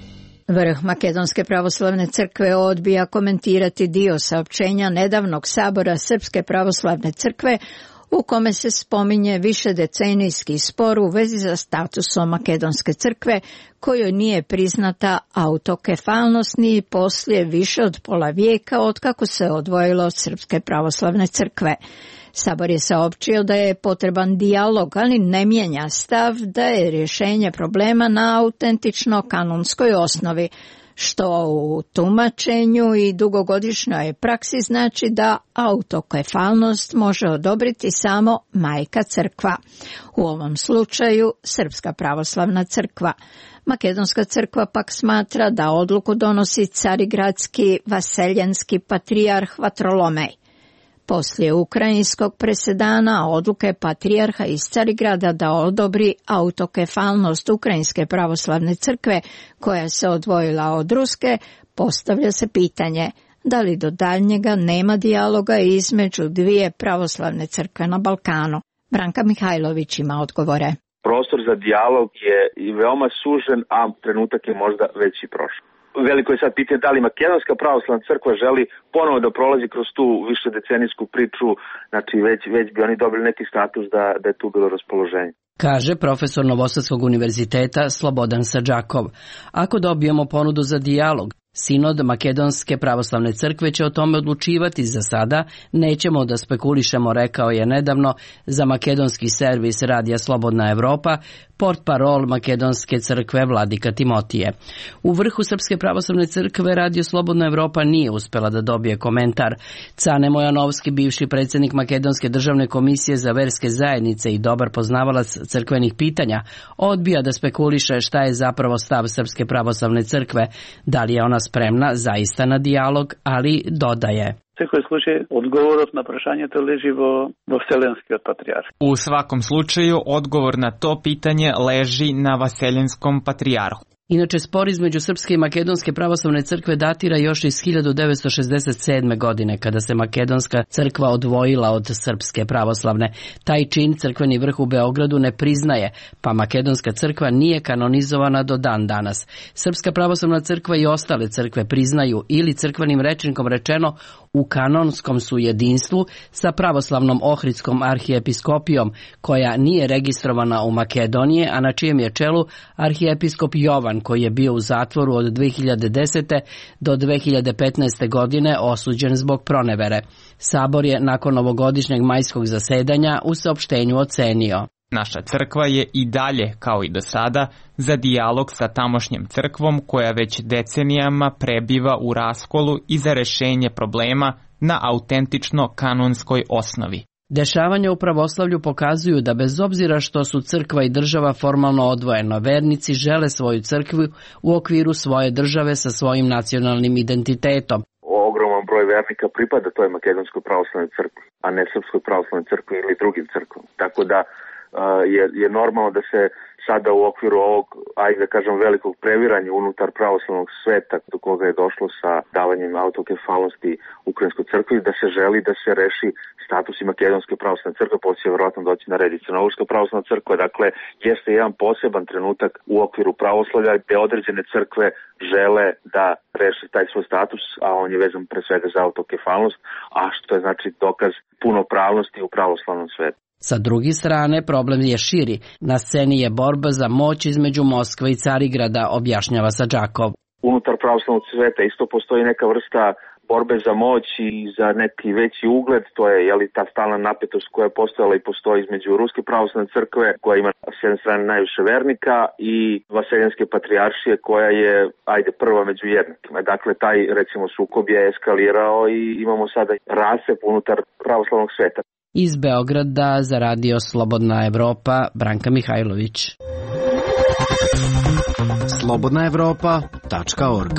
Vrh Makedonske pravoslavne crkve odbija komentirati dio saopćenja nedavnog sabora Srpske pravoslavne crkve u kome se spominje višedecenijski spor u vezi za statusom Makedonske crkve kojoj nije priznata autokefalnost ni poslije više od pola vijeka otkako se odvojilo od Srpske pravoslavne crkve. Sabor je saopćio da je potreban dijalog, ali ne mijenja stav da je rješenje problema na autentično kanonskoj osnovi, što u tumačenju i dugogodišnjoj praksi znači da autokefalnost može odobriti samo majka crkva. U ovom slučaju Srpska pravoslavna crkva. Makedonska crkva pak smatra da odluku donosi carigradski vaseljenski patrijarh Vatrolomej. Poslije ukrajinskog presedana odluke patrijarha iz Carigrada da odobri autokefalnost Ukrajinske pravoslavne crkve koja se odvojila od Ruske, postavlja se pitanje da li do daljnjega nema dijaloga između dvije pravoslavne crkve na Balkanu. Branka Mihajlović ima odgovore.
Prostor za dijalog je i veoma sužen, a trenutak je možda već i prošao. Veliko je sad pitanje da li Makedonska pravoslavna crkva želi ponovo da prolazi kroz tu višedecenijsku priču, znači već, već bi oni dobili neki status da, da je tu bilo raspoloženje.
Kaže profesor Novosadskog univerziteta Slobodan Sadžakov. Ako dobijemo ponudu za dijalog, Sinod Makedonske pravoslavne crkve će o tome odlučivati. Za sada nećemo da spekulišemo, rekao je nedavno za makedonski servis Radija Slobodna Evropa portparol Makedonske crkve Vladika Timotije. U vrhu Srpske pravoslavne crkve Radio Slobodna Evropa nije uspela da dobije komentar. Cane Mojanovski, bivši predsjednik Makedonske državne komisije za verske zajednice i dobar poznavalac crkvenih pitanja, odbija da spekuliše šta je zapravo stav Srpske pravoslavne crkve, da li je ona spremna zaista na dijalog, ali dodaje.
V takoj slučaju odgovorov na prašanje to leži vo, vo Vselenski od patrijarha.
U svakom slučaju odgovor na to pitanje leži na Vaseljenskom patrijarhu.
Inače, spor između Srpske i Makedonske pravoslavne crkve datira još iz hiljadu devetsto šezdeset sedme. godine, kada se Makedonska crkva odvojila od Srpske pravoslavne. Taj čin crkveni vrh u Beogradu ne priznaje, pa Makedonska crkva nije kanonizovana do dan danas. Srpska pravoslavna crkva i ostale crkve priznaju ili crkvenim rečnikom rečeno u kanonskom su jedinstvu sa pravoslavnom Ohridskom arhijepiskopijom, koja nije registrovana u Makedoniji, a na čijem je čelu arhijepiskop Jovan, koji je bio u zatvoru od dve hiljade desete. do dve hiljade petnaeste. godine osuđen zbog pronevere. Sabor je nakon ovogodišnjeg majskog zasedanja u saopštenju ocenio:
Naša crkva je i dalje, kao i do sada, za dijalog sa tamošnjom crkvom koja već decenijama prebiva u raskolu i za rešenje problema na autentično kanonskoj osnovi.
Dešavanja u pravoslavlju pokazuju da bez obzira što su crkva i država formalno odvojeno, vernici žele svoju crkvu u okviru svoje države sa svojim nacionalnim identitetom.
Ogroman broj vernika pripada toj Makedonskoj pravoslavnoj crkvi, a ne Srpskoj pravoslavnoj crkvi ili drugim crkvom. Tako da je, je normalno da se sada u okviru ovog, ajde da kažem, velikog previranja unutar pravoslavnog sveta do koga je došlo sa davanjem autokefalnosti Ukrajinskoj crkvi, da se želi da se reši status i Makedonske pravoslavne crkve, poslije će vjerojatno doći na red i Crnogorska pravoslavna crkva. Dakle, jeste jedan poseban trenutak u okviru pravoslavlja gdje određene crkve žele da reše taj svoj status, a on je vezan pre svega za autokefalnost, a što je znači dokaz punopravnosti u pravoslavnom svetu.
Sa druge strane, problem je širi. Na sceni je borba za moć između Moskve i Carigrada, objašnjava Sadžakov.
Unutar pravoslavnog sveta isto postoji neka vrsta borbe za moć i za neki veći ugled, to je jeli, ta stalna napetost koja je postojala i postoji između Ruske pravoslavne crkve, koja ima s jedne strane najviše vernika, i Vaseljenske patrijaršije koja je, ajde, prva među jednakima. Dakle, taj, recimo, sukob je eskalirao i imamo sada rascep unutar pravoslavnog sveta.
Iz Beograda za radio Slobodna Evropa, Branka Mihajlović.
slobodna evropa tačka org.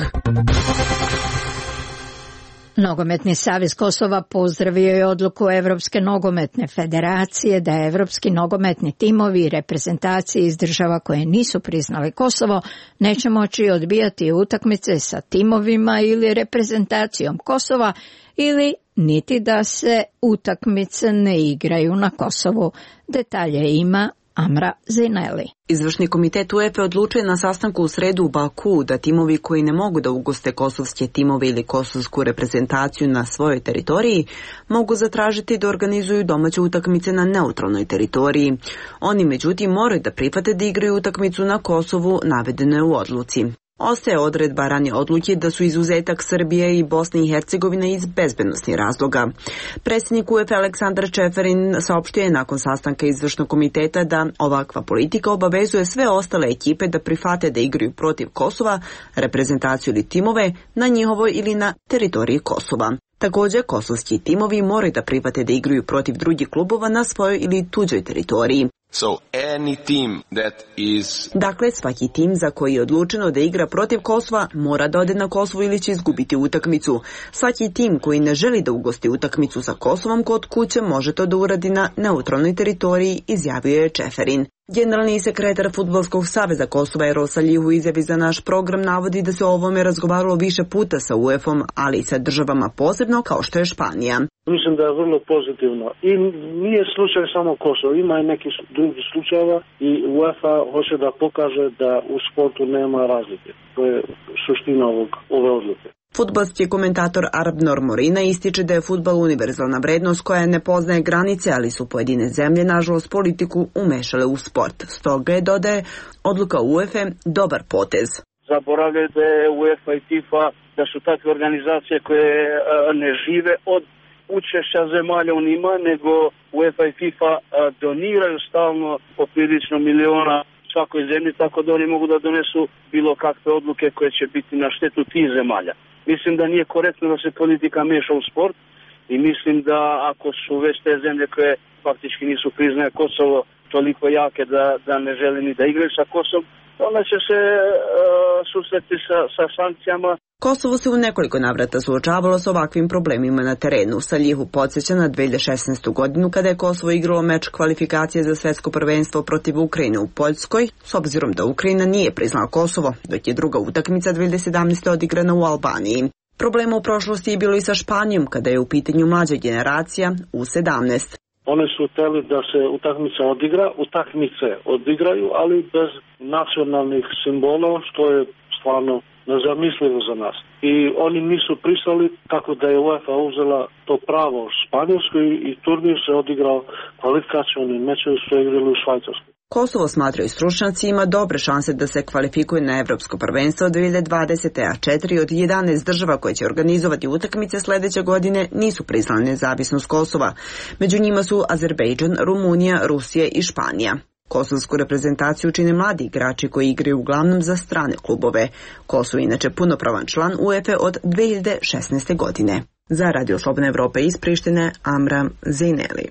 Nogometni savez Kosova pozdravio je odluku Evropske nogometne federacije da evropski nogometni timovi i reprezentacije iz država koje nisu priznali Kosovo neće moći odbijati utakmice sa timovima ili reprezentacijom Kosova ili niti da se utakmice ne igraju na Kosovu. Detalje ima Amra Zineli.
Izvršni komitet U E F A odlučuje na sastanku u sredu u Baku da timovi koji ne mogu da ugoste kosovske timove ili kosovsku reprezentaciju na svojoj teritoriji mogu zatražiti da organizuju domaće utakmice na neutralnoj teritoriji. Oni međutim moraju da prihvate da igraju utakmicu na Kosovu, navedeno je u odluci. Ostaje odredba ranije odluke da su izuzetak Srbije i Bosne i Hercegovine iz bezbednosnih razloga. Predsjednik U E F A Aleksandar Čeferin saopštio je nakon sastanka izvršnog komiteta da ovakva politika obavezuje sve ostale ekipe da prihvate da igraju protiv Kosova, reprezentaciju ili timove na njihovoj ili na teritoriji Kosova. Također, kosovski timovi moraju da prihvate da igraju protiv drugih klubova na svojoj ili tuđoj teritoriji.
So, any team that is...
Dakle, svaki tim za koji je odlučeno da igra protiv Kosova mora da ode na Kosovo ili će izgubiti utakmicu. Svaki tim koji ne želi da ugosti utakmicu sa Kosovom kod kuće može to da uradi na neutralnoj teritoriji, izjavio je Čeferin. Generalni sekretar Fudbalskog saveza Kosova Erol Salih u izjavi za naš program navodi da se o ovome razgovaralo više puta sa U E F-om, ali i sa državama posebno kao što je Španija.
Mislim da je vrlo pozitivno i nije slučaj samo Kosovo, ima i neki drugi slučajeva i UEFA hoće da pokaže da u sportu nema razlike. To je suština ovog, ove odluke.
Fudbalski komentator Arab Nor Morina ističe da je fudbal univerzalna vrednost koja ne poznaje granice, ali su pojedine zemlje, nažalost, politiku umešale u sport. Stoga je, dodaje, odluka UEFA dobar potez.
Zaboravljaju da je UEFA i FIFA, da su takve organizacije koje ne žive od učešća zemalja u njima, nego UEFA i FIFA doniraju stalno poprilično miliona svakoj zemlji, tako da oni mogu da donesu bilo kakve odluke koje će biti na štetu tih zemalja. Mislim da nije korektno da se politika meša u sport i mislim da ako su već te zemlje koje faktički nisu priznaje Kosovo toliko jake da, da ne žele ni da igraju sa Kosovom, onda će se uh, susreti sa, sa sankcijama.
Kosovo se u nekoliko navrata suočavalo s ovakvim problemima na terenu. Saljihu podsjeća na dve hiljade šesnaestu. godinu kada je Kosovo igralo meč kvalifikacije za svetsko prvenstvo protiv Ukrajine u Poljskoj, s obzirom da Ukrajina nije priznala Kosovo, dok je druga utakmica dve hiljade sedamnaeste. odigrana u Albaniji. Problema u prošlosti je bilo i sa Španijom kada je u pitanju mlađa generacija U sedamnaest.
Oni su hteli da se utakmica odigra, utakmice odigraju, ali bez nacionalnih simbola, što je stvarno nezamislivo za nas. I oni nisu pristali, tako da je UEFA uzela to pravo Španjolskoj i turnir se odigrao kvalifikacioni mečevi su igrali u Švajcarskoj.
Kosovo, smatraju stručnjaci, ima dobre šanse da se kvalifikuje na Evropsko prvenstvo dve hiljade dvadesete. a četiri od jedanaest država koje će organizovati utakmice sledeće godine nisu priznale nezavisnost Kosova. Među njima su Azerbejdžan, Rumunija, Rusija i Španija. Kosovsku reprezentaciju čine mladi igrači koji igraju uglavnom za strane klubove. Kosovo je inače punopravan član U E F A od dve hiljade šesnaeste. godine. Za Radio Slobodna Evropa iz Prištine, Amra Zineli.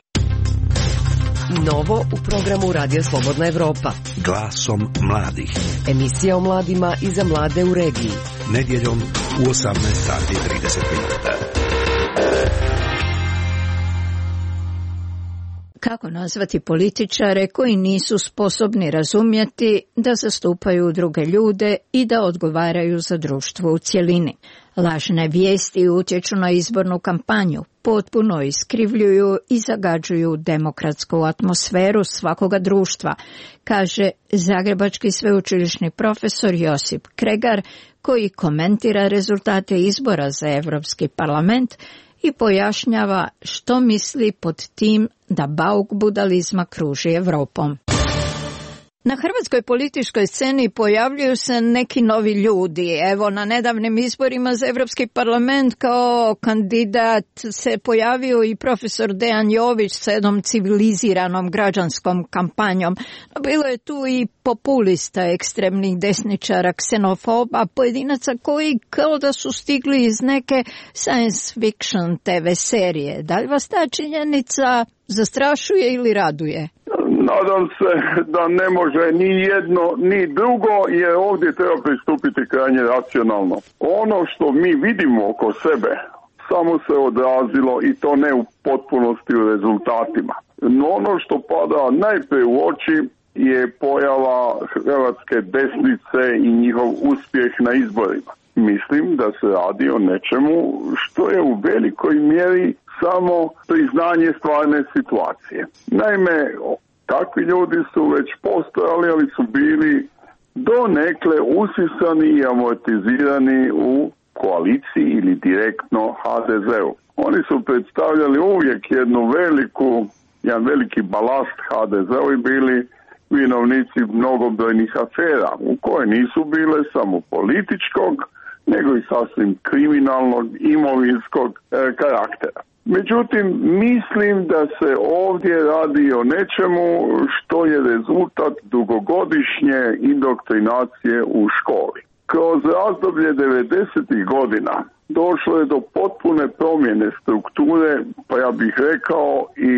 Novo u programu Radio Slobodna Evropa.
Glasom mladih.
Emisija o mladima i za mlade u regiji.
Nedjeljom u osamnaest sati i trideset minuta.
Kako nazvati političare koji nisu sposobni razumjeti da zastupaju druge ljude i da odgovaraju za društvo u cjelini? Lažne vijesti utječu na izbornu kampanju, potpuno iskrivljuju i zagađuju demokratsku atmosferu svakoga društva, kaže zagrebački sveučilišni profesor Josip Kregar, koji komentira rezultate izbora za Europski parlament i pojašnjava što misli pod tim da bauk budalizma kruži Evropom. Na hrvatskoj političkoj sceni pojavljuju se neki novi ljudi. Evo, na nedavnim izborima za Europski parlament kao kandidat se pojavio i profesor Dejan Jović sa jednom civiliziranom građanskom kampanjom. Bilo je tu i populista, ekstremnih desničara, ksenofoba, pojedinaca koji kao da su stigli iz neke science fiction te ve serije. Da li vas ta činjenica zastrašuje ili raduje?
Nadam se da ne može ni jedno ni drugo, jer ovdje treba pristupiti krajnje racionalno. Ono što mi vidimo oko sebe samo se odrazilo, i to ne u potpunosti u rezultatima. No ono što pada najprije u oči je pojava hrvatske desnice i njihov uspjeh na izborima. Mislim da se radi o nečemu što je u velikoj mjeri samo priznanje stvarne situacije. Naime, takvi ljudi su već postojali, ali su bili donekle usisani i amortizirani u koaliciji ili direktno ha de zeu. Oni su predstavljali uvijek jednu veliku, jedan veliki balast ha de zeu i bili vinovnici mnogobrojnih afera u koje nisu bile samo političkog, nego i sasvim kriminalnog, imovinskog e, karaktera. Međutim, mislim da se ovdje radi o nečemu što je rezultat dugogodišnje indoktrinacije u školi. Kroz razdoblje devedesetih godina došlo je do potpune promjene strukture, pa ja bih rekao i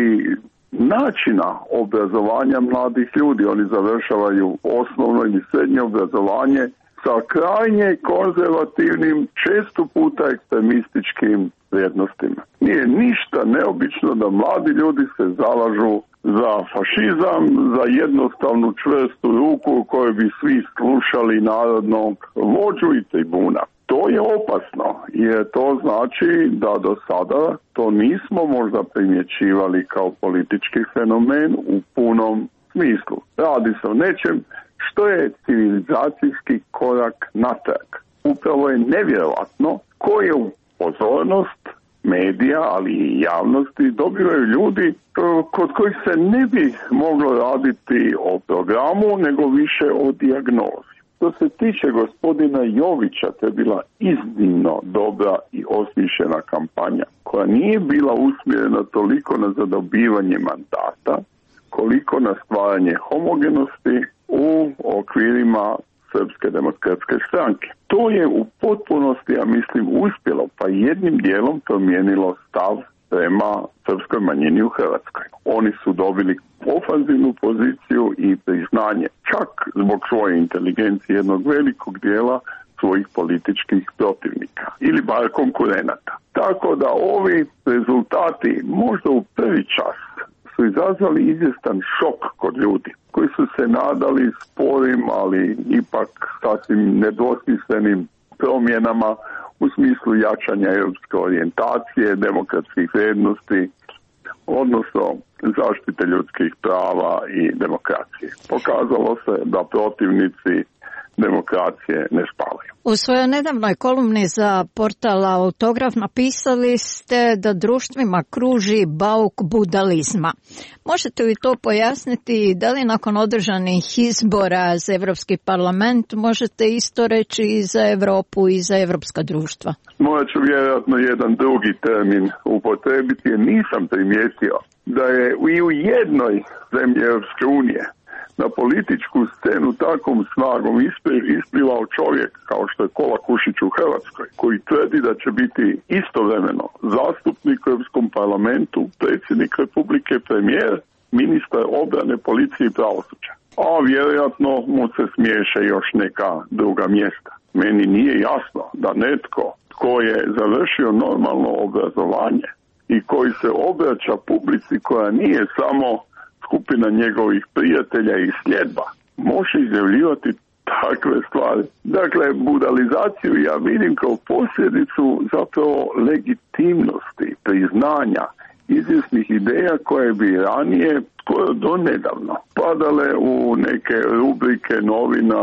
načina obrazovanja mladih ljudi. Oni završavaju osnovno ili srednje obrazovanje sa krajnje konzervativnim, često puta ekstremističkim vrijednostima. Nije ništa neobično da mladi ljudi se zalažu za fašizam, za jednostavnu čvrstu ruku u kojoj bi svi slušali narodnog vođu i tribuna. To je opasno, jer to znači da do sada to nismo možda primjećivali kao politički fenomen u punom smislu. Radi se o nečem što je civilizacijski korak natrag. Upravo je nevjerojatno koje u pozornost medija, ali i javnosti dobivaju ljudi kod kojih se ne bi moglo raditi o programu, nego više o dijagnozi. Što se tiče gospodina Jovića, to je bila iznimno dobra i osmišljena kampanja, koja nije bila usmjerena toliko na zadobivanje mandata, koliko na stvaranje homogenosti u okvirima Srpske demokratske stranke. To je u potpunosti, ja mislim, uspjelo, pa jednim dijelom promijenilo stav prema srpskoj manjini u Hrvatskoj. Oni su dobili ofanzivnu poziciju i priznanje, čak zbog svoje inteligencije jednog velikog dijela svojih političkih protivnika ili bar konkurenata. Tako da ovi rezultati možda u prvi čas su izazvali izvjestan šok kod ljudi koji su se nadali sporim, ali ipak sasvim nedvosmislenim promjenama u smislu jačanja europske orijentacije, demokratskih vrijednosti, odnosno zaštite ljudskih prava i demokracije. Pokazalo se da protivnici demokracije ne spavaju.
U svojoj nedavnoj kolumni za portal Autograf napisali ste da društvima kruži bauk budalizma. Možete li to pojasniti? Da li nakon održanih izbora za Europski parlament možete isto reći i za Europu i za evropska društva?
Morat ću vjerojatno jedan drugi termin upotrebiti, jer nisam primijetio da je i u jednoj zemlji Europske unije na političku scenu takvom snagom isplivao čovjek kao što je Kola Kušić u Hrvatskoj, koji tvrdi da će biti istovremeno zastupnik u Europskom parlamentu, predsjednik Republike, premijer, ministar obrane, policije i pravosuđa. A vjerojatno mu se smiješe još neka druga mjesta. Meni nije jasno da netko tko je završio normalno obrazovanje i koji se obraća publici koja nije samo skupina njegovih prijatelja i sljedba, može izjavljivati takve stvari. Dakle, budalizaciju ja vidim kao posljedicu zapravo legitimnosti, priznanja izvjesnih ideja koje bi ranije, skoro donedavno, padale u neke rubrike novina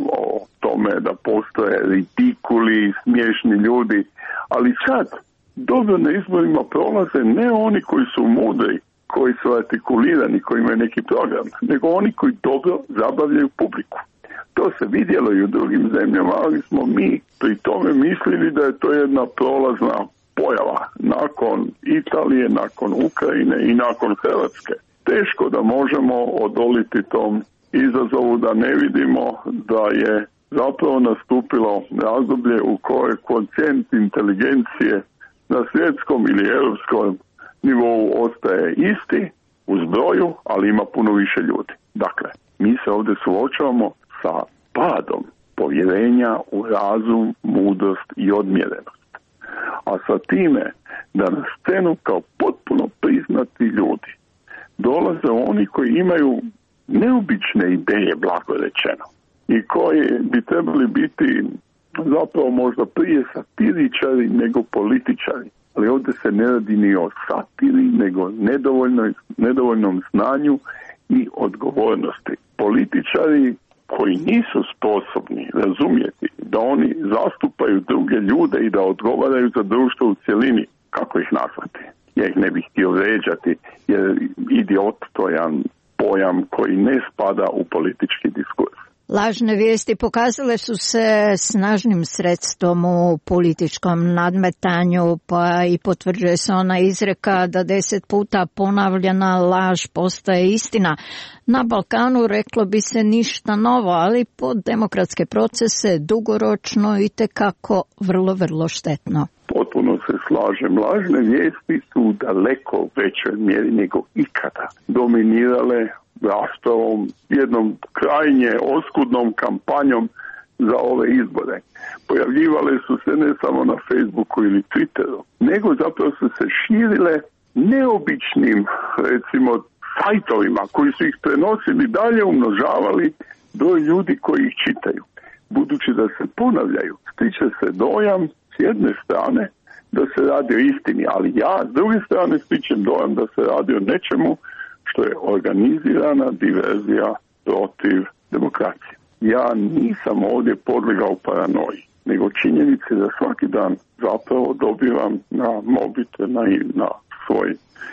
o tome da postoje ridikuli, smiješni ljudi, ali sad dobro na izborima prolaze ne oni koji su mudri, koji su artikulirani, koji imaju neki program, nego oni koji dobro zabavljaju publiku. To se vidjelo i u drugim zemljama, ali smo mi pri tome mislili da je to jedna prolazna pojava nakon Italije, nakon Ukrajine i nakon Hrvatske. Teško da možemo odoliti tom izazovu, da ne vidimo da je zapravo nastupilo razdoblje u koje koeficijent inteligencije na svjetskom ili europskom nivou ostaje isti u zbroju, ali ima puno više ljudi. Dakle, mi se ovdje suočavamo sa padom povjerenja u razum, mudrost i odmjerenost. A sa time da na scenu kao potpuno priznati ljudi dolaze oni koji imaju neobične ideje, blago rečeno, i koji bi trebali biti zapravo možda prije satiričari nego političari. Ali ovdje se ne radi ni o satiri, nego nedovoljnom znanju i odgovornosti. Političari koji nisu sposobni razumjeti da oni zastupaju druge ljude i da odgovaraju za društvo u cjelini, kako ih nazvati? Ja ih ne bih htio vređati, jer idiot to je jedan pojam koji ne spada u politički diskurs.
Lažne vijesti pokazale su se snažnim sredstvom u političkom nadmetanju, pa i potvrđuje se ona izreka da deset puta ponavljana laž postaje istina. Na Balkanu reklo bi se ništa novo, ali po demokratske procese dugoročno i tekako vrlo, vrlo štetno.
Potpuno se slažem. Lažne vijesti su u daleko većoj mjeri nego ikada dominirale raspravom, jednom krajnje oskudnom kampanjom za ove izbore. Pojavljivale su se ne samo na Facebooku ili Twitteru, nego zapravo su se širile neobičnim, recimo, sajtovima koji su ih prenosili dalje, umnožavali broj ljudi koji ih čitaju. Budući da se ponavljaju, stiče se dojam s jedne strane da se radi o istini, ali ja s druge strane stičem dojam da se radi o nečemu što je organizirana diverzija protiv demokracije. Ja nisam ovdje podlegao paranoji, nego činjenice da svaki dan zapravo dobivam na mobitel, na, na svoj e,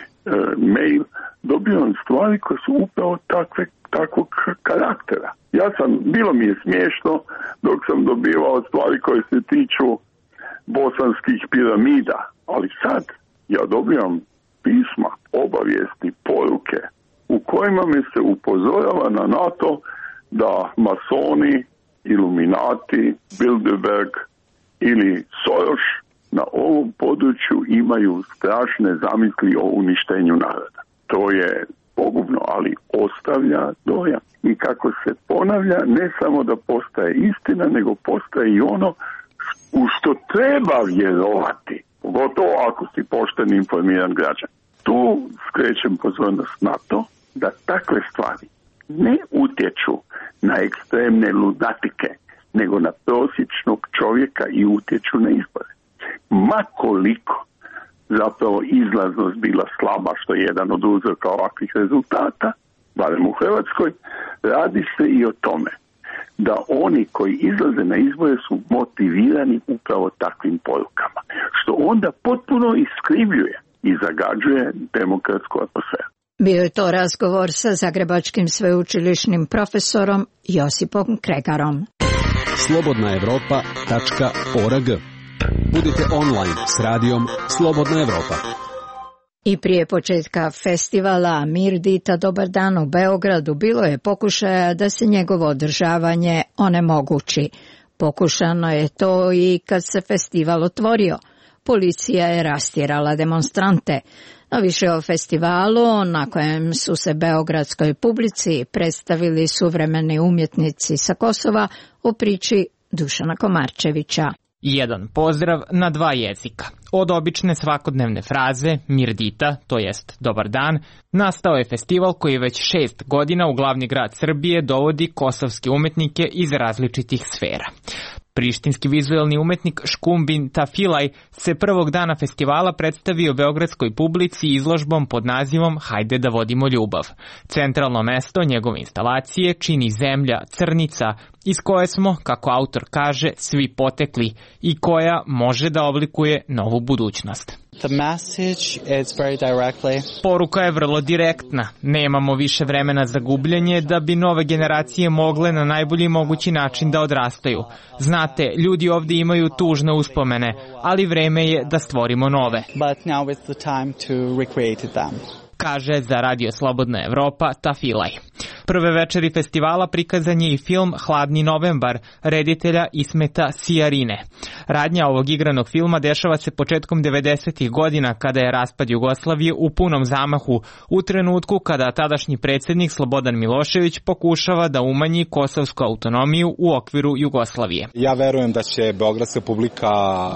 mail, dobivam stvari koje su upravo takve, takvog karaktera. Ja sam, bilo mi je smiješno dok sam dobivao stvari koje se tiču bosanskih piramida, ali sad ja dobivam pisma, obavijesti, poruke u kojima mi se upozorava na NATO da masoni, iluminati, Bilderberg ili Soros na ovom području imaju strašne zamisli o uništenju naroda. To je pogubno, ali ostavlja dojam. I kako se ponavlja, ne samo da postaje istina, nego postaje i ono u što treba vjerovati, pogotovo ako si pošten i informiran građan. Tu skrećem pozornost na to da takve stvari ne utječu na ekstremne ludatike, nego na prosječnog čovjeka i utječu na izbore. Ma koliko zapravo izlaznost bila slaba, što je jedan od uzroka ovakvih rezultata, barem u Hrvatskoj, radi se i o tome da oni koji izlaze na izbore su motivirani upravo takvim porukama, što onda potpuno iskrivljuje i zagađuje demokratsku atmosferu.
Bio je to razgovor sa zagrebačkim sveučilišnim profesorom Josipom Kregarom.
slobodna evropa tačka org. Budite online s radijom Slobodna Evropa.
I prije početka festivala Mirdita Dobar dan u Beogradu bilo je pokušaja da se njegovo održavanje onemogući. Pokušano je to i kad se festival otvorio. Policija je rastjerala demonstrante. No više o festivalu na kojem su se beogradskoj publici predstavili suvremeni umjetnici sa Kosova u priči Dušana Komarčevića.
Jedan pozdrav na dva jezika. Od obične svakodnevne fraze Mirdita, to jest dobar dan, nastao je festival koji već šest godina u glavni grad Srbije dovodi kosovske umetnike iz različitih sfera. Prištinski vizuelni umetnik Škumbin Tafilaj se prvog dana festivala predstavio beogradskoj publici izložbom pod nazivom Hajde da vodimo ljubav. Centralno mesto njegove instalacije čini zemlja, crnica iz koje smo, kako autor kaže, svi potekli i koja može da oblikuje novu budućnost.
The message is very directly.
Poruka je vrlo direktna. Nemamo više vremena za gubljenje da bi nove generacije mogle na najbolji mogući način da odrastaju. Znate, ljudi ovdje imaju tužne uspomene, ali vreme je da stvorimo nove.
But now is the time to recreate them.
Kaže za Radio Slobodna Evropa Tafilaj. Prve večeri festivala prikazan je i film Hladni novembar reditelja Ismeta Sijarine. Radnja ovog igranog filma dešava se početkom devedesetih godina kada je raspad Jugoslavije u punom zamahu, u trenutku kada tadašnji predsjednik Slobodan Milošević pokušava da umanji kosovsku autonomiju u okviru Jugoslavije.
Ja verujem da će beogradska publika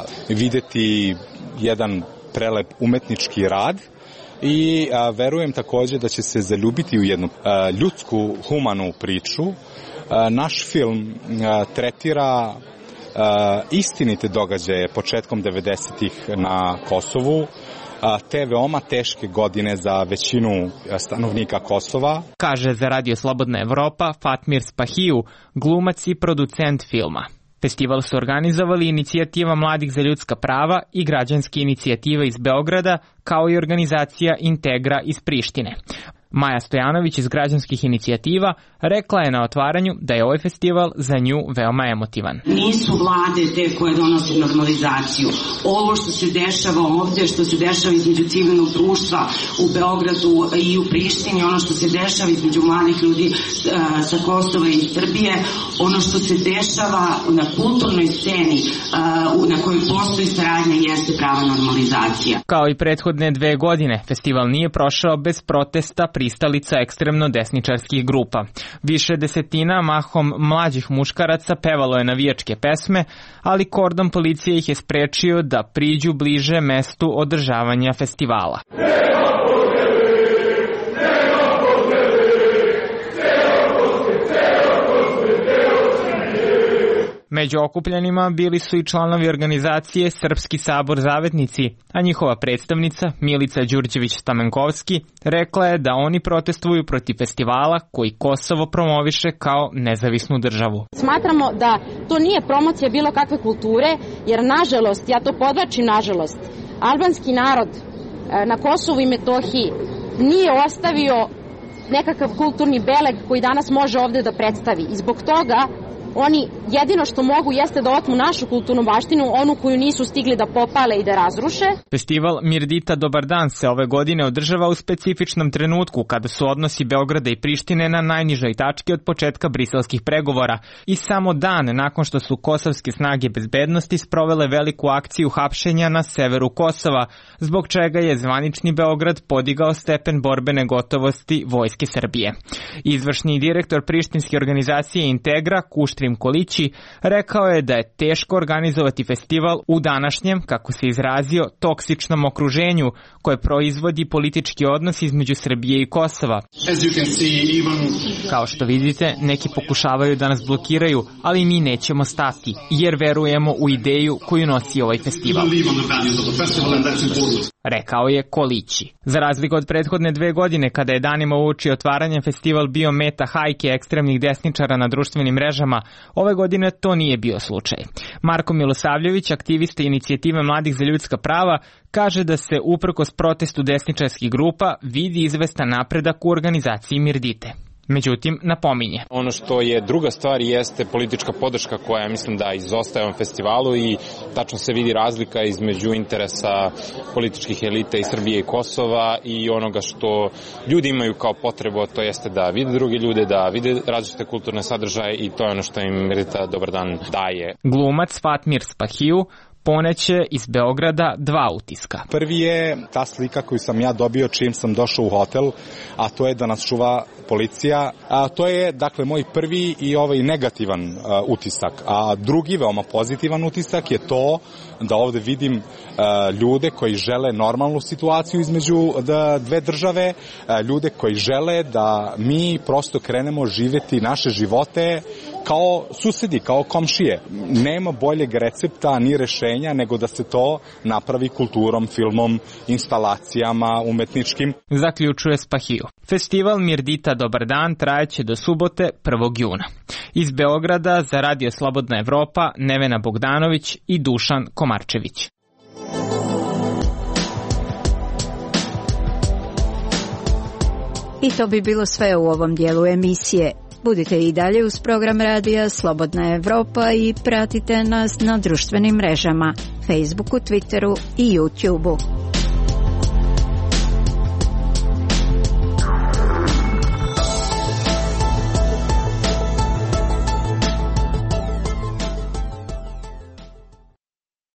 videti jedan prelep umetnički rad i a, verujem također da će se zaljubiti u jednu a, ljudsku, humanu priču. A, naš film a, tretira a, istinite događaje početkom devedesetih na Kosovu, a, te veoma teške godine za većinu stanovnika Kosova.
Kaže za Radio Slobodna Evropa Fatmir Spahiju, glumac i producent filma. Festival su organizovali Inicijativa mladih za ljudska prava i građanske inicijative iz Beograda, kao i organizacija Integra iz Prištine. Maja Stojanović iz građanskih inicijativa rekla je na otvaranju da je ovaj festival za nju veoma emotivan.
Nisu vlade te koje donose normalizaciju. Ovo što se dešava ovdje, što se dešava između civilnog društva u Beogradu i u Prištini, ono što se dešava između mladih ljudi sa Kosova i Srbije, ono što se dešava na kulturnoj sceni na kojoj postoji saradnja jeste prava normalizacija.
Kao i prethodne dve godine, festival nije prošao bez protesta pristalica ekstremno desničarskih grupa. Više desetina mahom mlađih muškaraca pevalo je navijačke pesme, ali kordon policije ih je sprečio da priđu bliže mestu održavanja festivala. Među okupljenima bili su i članovi organizacije Srpski sabor zavetnici, a njihova predstavnica Milica Đurđević-Stamenkovski rekla je da oni protestuju protiv festivala koji Kosovo promoviše kao nezavisnu državu.
Smatramo da to nije promocija bilo kakve kulture, jer nažalost, ja to podvlačim nažalost, albanski narod na Kosovu i Metohiji nije ostavio nekakav kulturni beleg koji danas može ovde da predstavi. I zbog toga oni jedino što mogu jeste da otmu našu kulturnu baštinu, onu koju nisu stigli da popale i da razruše.
Festival Mirdita Dobar dan se ove godine održava u specifičnom trenutku kada su odnosi Beograda i Prištine na najnižoj tački od početka briselskih pregovora i samo dan nakon što su kosovske snage bezbednosti sprovele veliku akciju hapšenja na severu Kosova, zbog čega je zvanični Beograd podigao stepen borbene gotovosti Vojske Srbije. Izvršni direktor prištinske organizacije Integra, Kuštrin Kolići, rekao je da je teško organizovati festival u današnjem, kako se izrazio, toksičnom okruženju koje proizvodi politički odnos između Srbije i Kosova. Kao što vidite, neki pokušavaju da nas blokiraju, ali mi nećemo stati, jer verujemo u ideju koju nosi ovaj festival. Rekao je Kolići. Za razliku od prethodne dve godine, kada je danima uoči otvaranja festival bio meta hajke ekstremnih desničara na društvenim mrežama, ove godine to nije bio slučaj. Marko Milosavljević, aktivista Inicijative mladih za ljudska prava, kaže da se uprkos protestu desničarskih grupa vidi izvestan napredak u organizaciji Mirdite. Međutim, napominje.
Ono što je druga stvar jeste politička podrška koja mislim da izostaje ovom festivalu i tačno se vidi razlika između interesa političkih elita i Srbije i Kosova i onoga što ljudi imaju kao potrebu, to jeste da vide druge ljude, da vide različite kulturne sadržaje i to je ono što im Mirdita Dobar dan daje.
Glumac Fatmir Spahiju poneće iz Beograda dva utiska.
Prvi je ta slika koju sam ja dobio čim sam došao u hotel, a to je da nas čuva policija. A to je, dakle, moj prvi i ovaj negativan uh, utisak. A drugi, veoma pozitivan utisak je to da ovde vidim uh, ljude koji žele normalnu situaciju između da, dve države, uh, ljude koji žele da mi prosto krenemo živeti naše živote kao susedi, kao komšije. Nema boljeg recepta ni rešenja okruženja, nego da se to napravi kulturom, filmom, instalacijama umetničkim.
Zaključuje Spahiju. Festival Mirdita Dobar dan trajeće do subote prvog juna. Iz Beograda za Radio Slobodna Evropa Nevena Bogdanović i Dušan Komarčević.
I to bi bilo sve u ovom dijelu emisije. Budite i dalje uz program radija Slobodna Evropa i pratite nas na društvenim mrežama, Facebooku, Twitteru i YouTubeu.